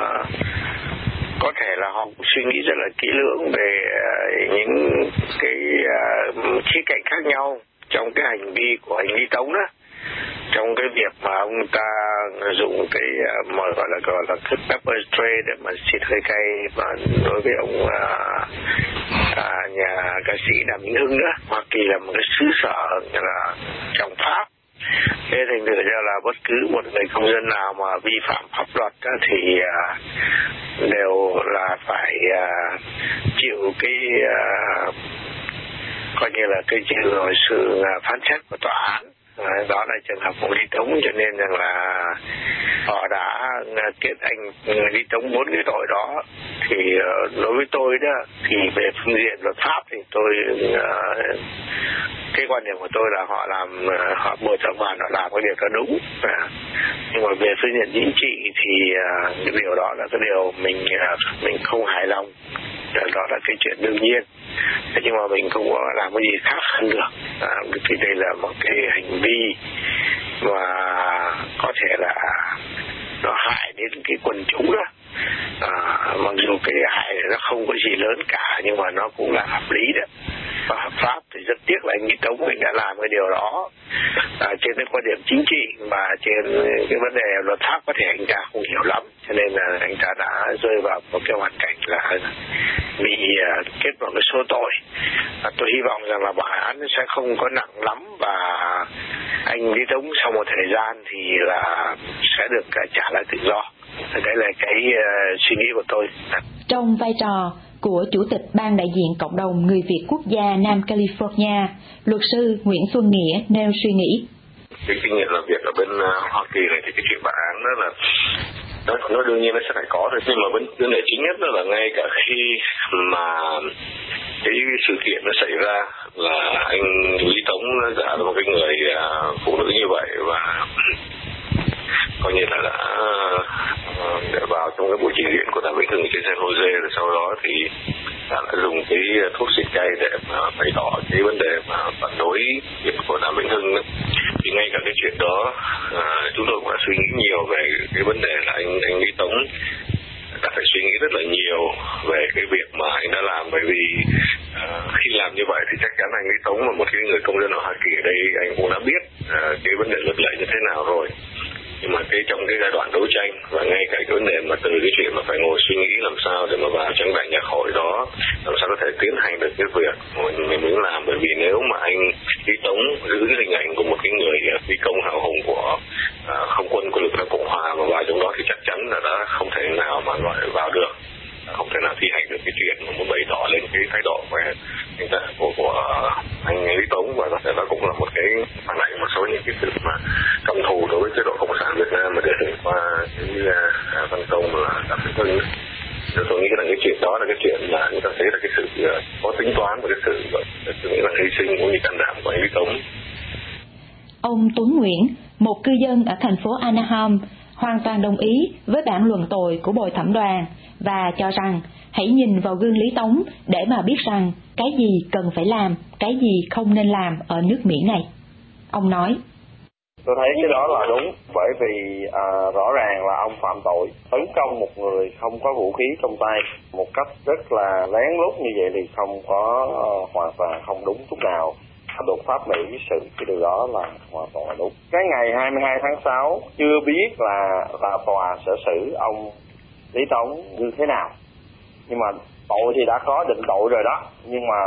S22: có thể là họ cũng suy nghĩ rất là kỹ lưỡng về à, những cái à, khía cạnh khác nhau trong cái hành vi của anh Lý Tống đó, trong cái việc mà ông ta dùng cái mà gọi là gọi là cái pepper spray để mà xịt hơi cay và đối với ông à, à, nhà ca sĩ Đàm Vĩnh Hưng nữa. Hoa Kỳ là một cái xứ sở là trọng pháp, thế thành thử ra là bất cứ một người công dân nào mà vi phạm pháp luật đó thì à, đều là phải à, chịu cái à, coi như là cái chịu sự phán xét của tòa án. Đó là trường hợp của Lý Tống, cho nên rằng là họ đã kết anh Lý Tống bốn cái tội đó. Thì đối với tôi đó thì về phương diện luật pháp thì tôi cái quan điểm của tôi là họ làm họ bồi thẩm đoàn họ làm cái điều đó đúng, nhưng mà về phương diện chính trị thì cái điều đó là cái điều mình mình không hài lòng, đó là cái chuyện đương nhiên. Thế nhưng mà mình không có làm cái gì khác hơn được, à, vì đây là một cái hành vi mà có thể là nó hại đến cái quần chúng đó. À, mặc dù cái hại nó không có gì lớn cả, nhưng mà nó cũng là hợp lý đó và hợp pháp. Thì rất tiếc là anh Lý Tống mình đã làm cái điều đó à, trên cái quan điểm chính trị, mà trên cái vấn đề luật pháp có thể anh ta không hiểu lắm, cho nên là anh ta đã rơi vào một cái hoàn cảnh là bị uh, kết một cái số tội. À, tôi hy vọng rằng là bản án sẽ không có nặng lắm và anh Lý Tống sau một thời gian thì là sẽ được uh, trả lại tự do. Đấy là cái uh, suy nghĩ của tôi.
S2: Trong vai trò của Chủ tịch Ban đại diện Cộng đồng Người Việt Quốc gia Nam California, luật sư Nguyễn Xuân Nghĩa nêu suy nghĩ.
S23: Cái kinh nghiệm làm việc ở bên uh, Hoa Kỳ này thì cái chuyện bản án đó là nó, nó đương nhiên nó sẽ phải có rồi, nhưng mà vấn vấn đề chính nhất đó là ngay cả khi mà cái sự kiện nó xảy ra là anh Lý Tống giả là một cái người uh, phụ nữ như vậy và coi như là đã để vào trong cái buổi trình diễn của Đàm Vĩnh Hưng trên San Jose, rồi sau đó thì đã dùng cái thuốc xịt cay để mà bày tỏ cái vấn đề mà phản đối việc của Đàm Vĩnh Hưng đó. Thì ngay cả cái chuyện đó à, chúng tôi cũng đã suy nghĩ nhiều về cái vấn đề là anh anh Lý Tống đã phải suy nghĩ rất là nhiều về cái việc mà anh đã làm, bởi vì à, khi làm như vậy thì chắc chắn anh Lý Tống là một cái người công dân ở Hoa Kỳ ở đây, anh cũng đã biết à, cái vấn đề luật lệ như thế nào rồi. Nhưng mà cái trong cái giai đoạn đấu tranh và ngay cả cái vấn đề mà từ cái chuyện mà phải ngồi suy nghĩ làm sao để mà vào trong đại nhạc hội đó làm sao có thể tiến hành được cái việc mình, mình muốn làm, bởi vì nếu mà anh Lý Tống giữ cái hình ảnh của một cái người phi công hào hùng của à, không quân của lực lượng Cộng hòa mà vào trong đó thì chắc chắn là đã không thể nào mà gọi vào được, không thể nào thi hành được cái chuyện mà muốn bày tỏ lên cái thái độ mà anh ta kiện là người ta thấy là cái sự có tính toán và cái sự tôi nghĩ là hy sinh cũng như can đảm của anh Lý Tống.
S2: Ông Tuấn Nguyễn, một cư dân ở thành phố Anaheim, hoàn toàn đồng ý với bản luận tội của bồi thẩm đoàn và cho rằng hãy nhìn vào gương Lý Tống để mà biết rằng cái gì cần phải làm, cái gì không nên làm ở nước Mỹ này. Ông nói:
S5: Tôi thấy cái đó là đúng, bởi vì à, rõ ràng là ông phạm tội tấn công một người không có vũ khí trong tay một cách rất là lén lút như vậy thì không có uh, hoàn toàn không đúng chút nào. Luật pháp Mỹ xử cái điều đó là hoàn toàn là đúng. Cái ngày hai mươi hai tháng sáu chưa biết là là tòa sẽ xử ông Lý Tống như thế nào, nhưng mà tội thì đã có định tội rồi đó, nhưng mà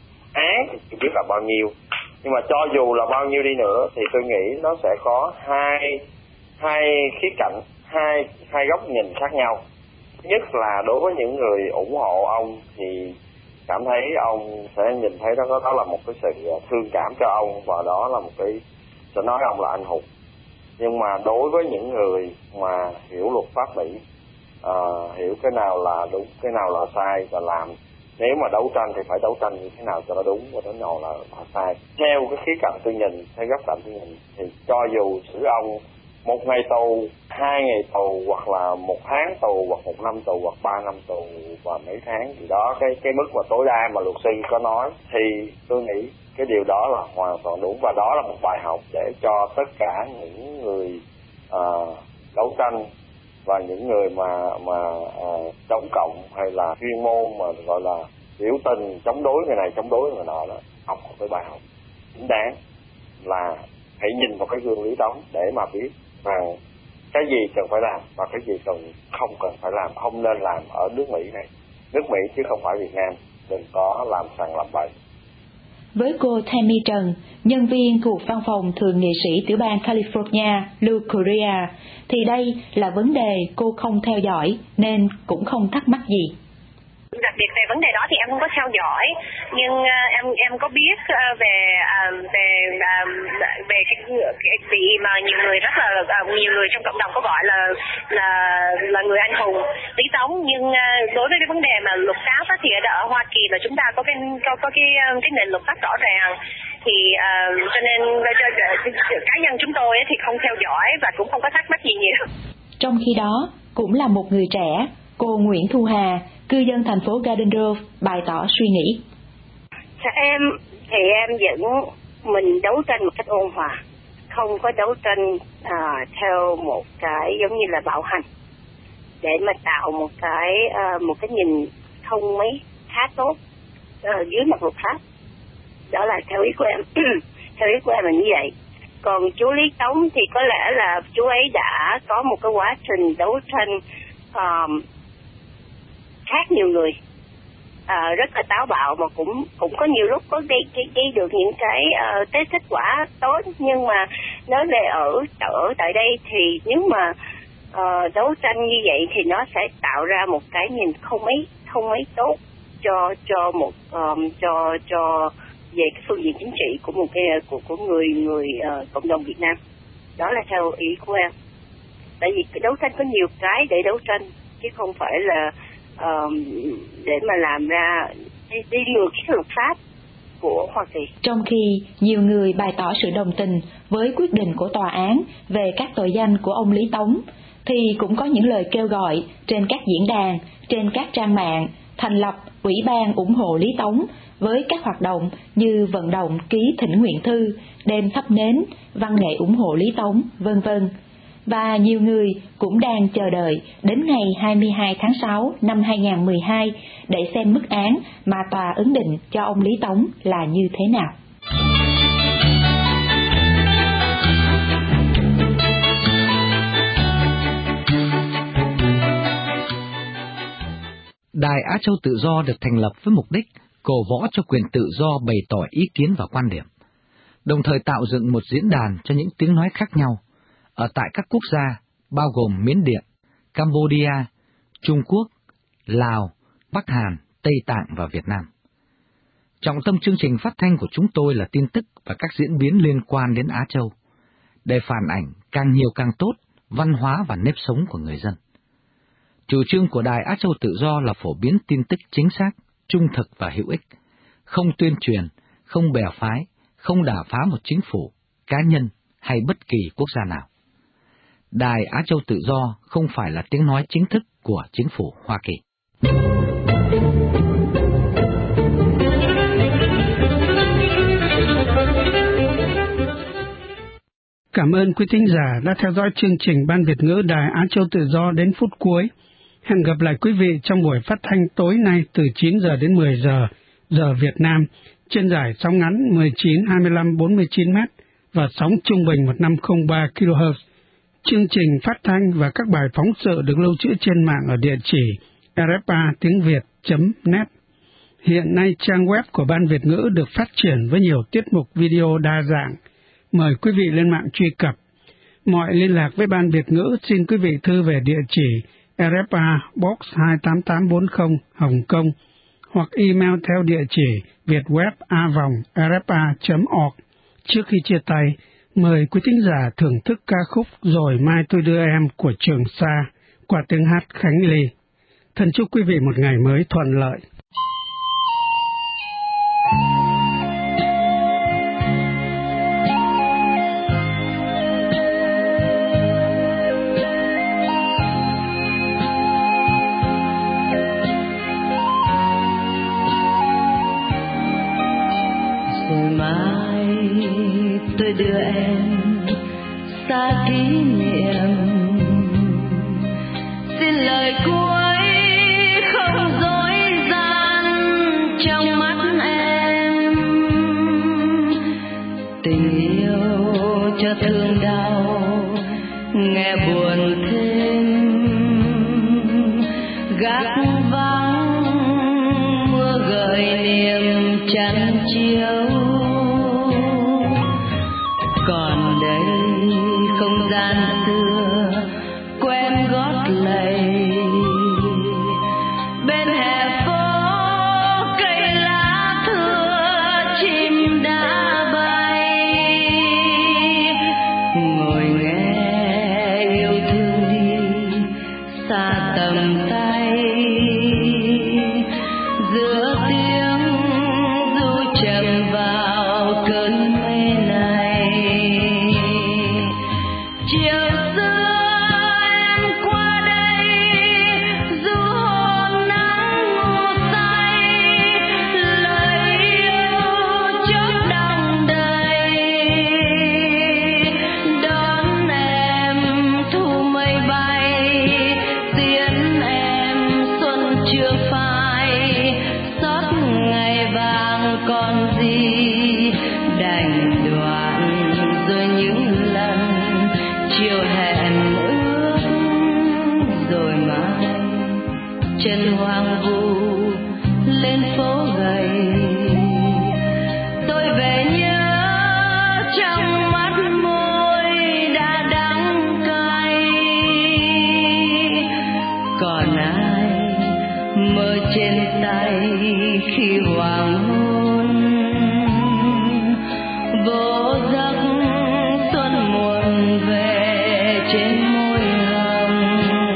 S5: án thì chưa biết là bao nhiêu. Nhưng mà cho dù là bao nhiêu đi nữa thì tôi nghĩ nó sẽ có hai hai khía cạnh, hai hai góc nhìn khác nhau. Thứ nhất là đối với những người ủng hộ ông thì cảm thấy ông sẽ nhìn thấy đó đó là một cái sự thương cảm cho ông và đó là một cái sẽ nói ông là anh hùng. Nhưng mà đối với những người mà hiểu luật pháp Mỹ, à, hiểu cái nào là đúng, cái nào là sai và làm, nếu mà đấu tranh thì phải đấu tranh như thế nào cho nó đúng và thế nào là, là sai. Theo cái khía cạnh tôi nhìn, theo góc cạnh tôi nhìn thì cho dù xử ông một ngày tù, hai ngày tù hoặc là một tháng tù hoặc một năm tù hoặc ba năm tù và mấy tháng thì đó cái cái mức mà tối đa mà luật sư có nói thì tôi nghĩ cái điều đó là hoàn toàn đúng và đó là một bài học để cho tất cả những người uh, đấu tranh và những người mà mà uh, chống cộng hay là chuyên môn mà gọi là biểu tình chống đối người này chống đối người nọ đó học một cái bài học chính đáng là hãy nhìn vào cái gương Lý Tống để mà biết rằng cái gì cần phải làm và cái gì cần không cần phải làm, không nên làm ở nước Mỹ này, nước Mỹ chứ không phải Việt Nam, đừng có làm sằng làm bậy.
S2: Với cô Tammy Trần, nhân viên thuộc văn phòng thượng nghị sĩ tiểu bang California Lou Correa, thì đây là vấn đề cô không theo dõi nên cũng không thắc mắc gì.
S8: Đặc biệt về vấn đề đó thì em không có theo dõi, nhưng uh, em em có biết uh, về uh, về uh, về cái, cái vị mà nhiều người rất là uh, nhiều người trong cộng đồng có gọi là là là người anh hùng Lý Tống, nhưng uh, đối với cái vấn đề mà luật pháp á, thì ở Hoa Kỳ là chúng ta có cái có, có cái cái nền luật pháp rõ ràng, thì uh, cho nên cho, cho, cho, cá nhân chúng tôi thì không theo dõi và cũng không có thắc mắc gì nhiều.
S2: Trong khi đó cũng là một người trẻ, cô Nguyễn Thu Hà, cư dân thành phố Garden Grove, bày tỏ suy nghĩ.
S8: Theo em thì em vẫn mình đấu tranh một cách ôn hòa, không có đấu tranh à, theo một cái giống như là bạo hành để mà tạo một cái à, một cái nhìn không mấy khá tốt à, dưới mặt luật pháp. Đó là theo ý của em. Theo ý của em là như vậy. Còn chú Lý Tống thì có lẽ là chú ấy đã có một cái quá trình đấu tranh um, khác nhiều người, à, rất là táo bạo mà cũng cũng có nhiều lúc có gây gây, gây được những cái uh, cái kết quả tốt, nhưng mà nói về ở ở tại đây thì nếu mà uh, đấu tranh như vậy thì nó sẽ tạo ra một cái nhìn không mấy không mấy tốt cho cho một um, cho cho về cái phương diện chính trị của một cái của của người người uh, cộng đồng Việt Nam. Đó là theo ý của em. Tại vì cái đấu tranh có nhiều cái để đấu tranh chứ không phải là uh, để mà làm ra đi, đi ngược cái luật pháp của Hoa Kỳ.
S2: Trong khi nhiều người bày tỏ sự đồng tình với quyết định của tòa án về các tội danh của ông Lý Tống, thì cũng có những lời kêu gọi trên các diễn đàn, trên các trang mạng thành lập ủy ban ủng hộ Lý Tống với các hoạt động như vận động ký thỉnh nguyện thư, đêm thắp nến, văn nghệ ủng hộ Lý Tống, vân vân. Và nhiều người cũng đang chờ đợi đến ngày hai mươi hai tháng sáu năm hai nghìn không trăm mười hai để xem mức án mà tòa ấn định cho ông Lý Tống là như thế nào.
S6: Đài Á Châu Tự Do được thành lập với mục đích cổ võ cho quyền tự do bày tỏ ý kiến và quan điểm, đồng thời tạo dựng một diễn đàn cho những tiếng nói khác nhau ở tại các quốc gia bao gồm Miến Điện, Cambodia, Trung Quốc, Lào, Bắc Hàn, Tây Tạng và Việt Nam. Trọng tâm chương trình phát thanh của chúng tôi là tin tức và các diễn biến liên quan đến Á Châu, để phản ảnh càng nhiều càng tốt văn hóa và nếp sống của người dân. Chủ trương của Đài Á Châu Tự Do là phổ biến tin tức chính xác, trung thực và hữu ích, không tuyên truyền, không bè phái, không đả phá một chính phủ, cá nhân hay bất kỳ quốc gia nào. Đài Á Châu Tự Do không phải là tiếng nói chính thức của chính phủ Hoa Kỳ.
S3: Cảm ơn quý thính giả đã theo dõi chương trình Ban Việt ngữ Đài Á Châu Tự Do đến phút cuối. Hẹn gặp lại quý vị trong buổi phát thanh tối nay từ chín giờ đến mười giờ giờ Việt Nam trên dải sóng ngắn mười chín, hai mươi lăm, bốn mươi chín mét và sóng trung bình một nghìn năm trăm ba ki lô héc. Chương trình phát thanh và các bài phóng sự được lưu trữ trên mạng ở địa chỉ r f a tiếng việt chấm net. Hiện nay trang web của Ban Việt ngữ được phát triển với nhiều tiết mục video đa dạng. Mời quý vị lên mạng truy cập. Mọi liên lạc với Ban Việt ngữ xin quý vị thư về địa chỉ R F A Box hai tám tám bốn không Hồng Kông hoặc email theo địa chỉ vietweb a vòng r f a chấm org. Trước khi chia tay, mời quý thính giả thưởng thức ca khúc Rồi Mai Tôi Đưa Em của Trường Sa qua tiếng hát Khánh Ly. Thân chúc quý vị một ngày mới thuận lợi.
S7: Tôi đưa em xa kỷ niệm, xin lời cuối không dối gian trong mắt em. Tình yêu cho thương đau nghe buồn thêm, gác vắng mưa gợi niềm chăn chiếu. Còn đây không gian xưa quen gót lầy, bên hè phố cây lá thưa chim đã bay. Ngồi nghe yêu thương đi xa tầm tay, giữa tiếng ru trầm vào cơn mê này. Chiều xưa em qua đây, du hồn nắng ngủ say, lời yêu chốt đong đầy. Đón em thu mây bay, tiễn em xuân chưa phai. Xót ngày vàng còn gì, đành đoạn rồi những lần chiều hẹn ước. Rồi mai chân hoang vu lên phố gầy, tôi về nhớ trong mắt môi đã đắng cay. Còn ai mơ trên tay khi hoàng hôn vô giấc xuân muộn về trên môi hồng.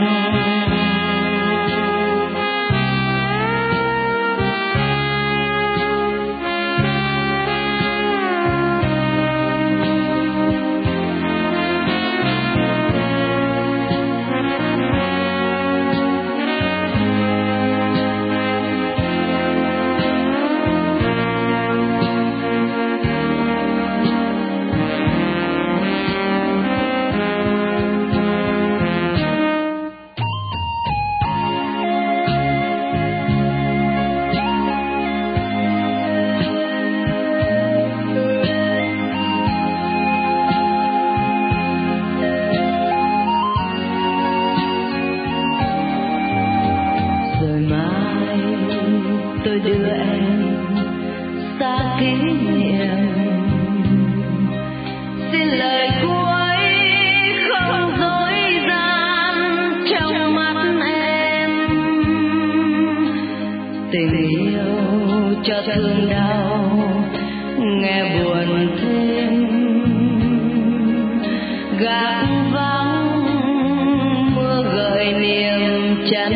S7: Tôi đưa em xa kỷ niệm, xin lời cuối không dối gian trong mắt em. Tình yêu cho thương đau nghe buồn thêm, gác vắng mưa gợi niềm chăn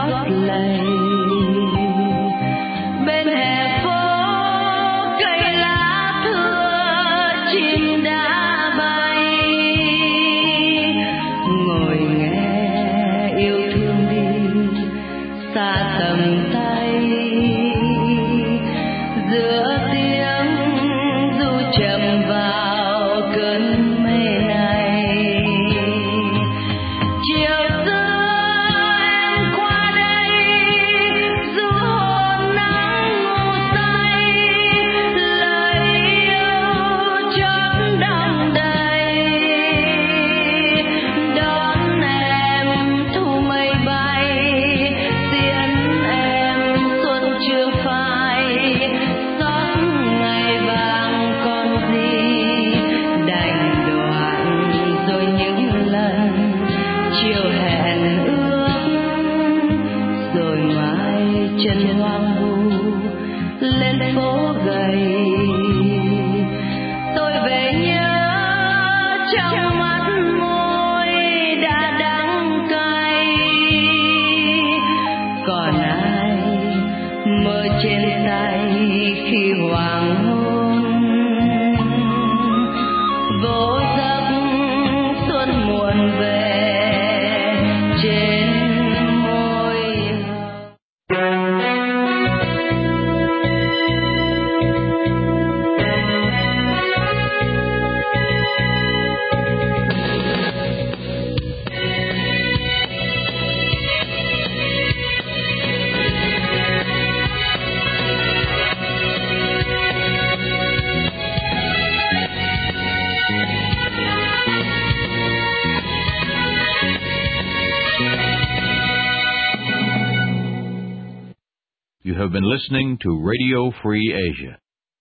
S7: gót lầy. Bên hè phố cây lá thưa chim đã bay, ngồi nghe yêu thương đi xa tầm tay. Giữa tiếng du trầm vào cơn mê này, chiều xưa em qua đây du hồn nắng ngủ say, lời yêu chốn đong đầy. Đón em thu mây bay, tiễn em xuân chưa phai. Xót ngày vàng còn gì, đành đoạn rồi những lần chiều hẹn ước. Rồi mai chân hoang vu lên phố gầy, tôi về nhớ trong mắt môi đã đắng cay. Còn ai mơ trên tay khi hoàng hôn vô giấc xuân muộn về trên môi
S10: You have been listening to Radio Free Asia.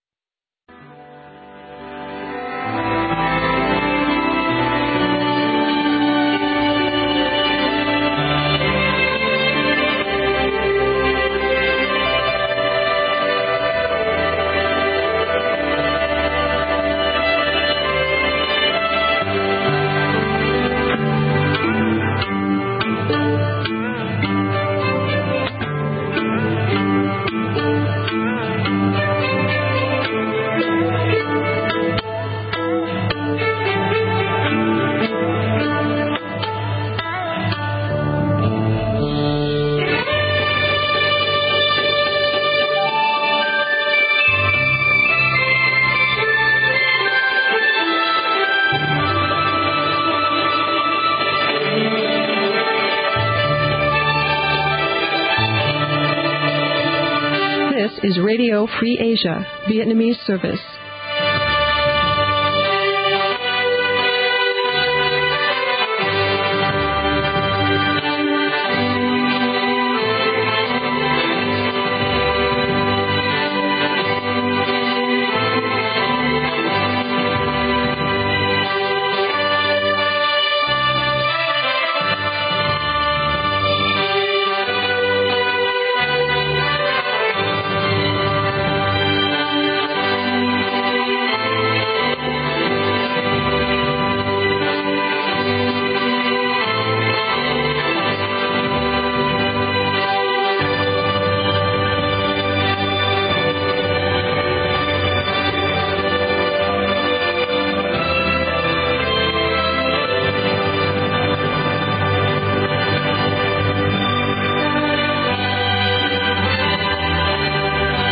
S11: Is Radio Free Asia, Vietnamese service.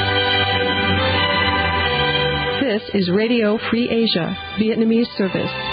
S11: Is Radio Free Asia, Vietnamese service.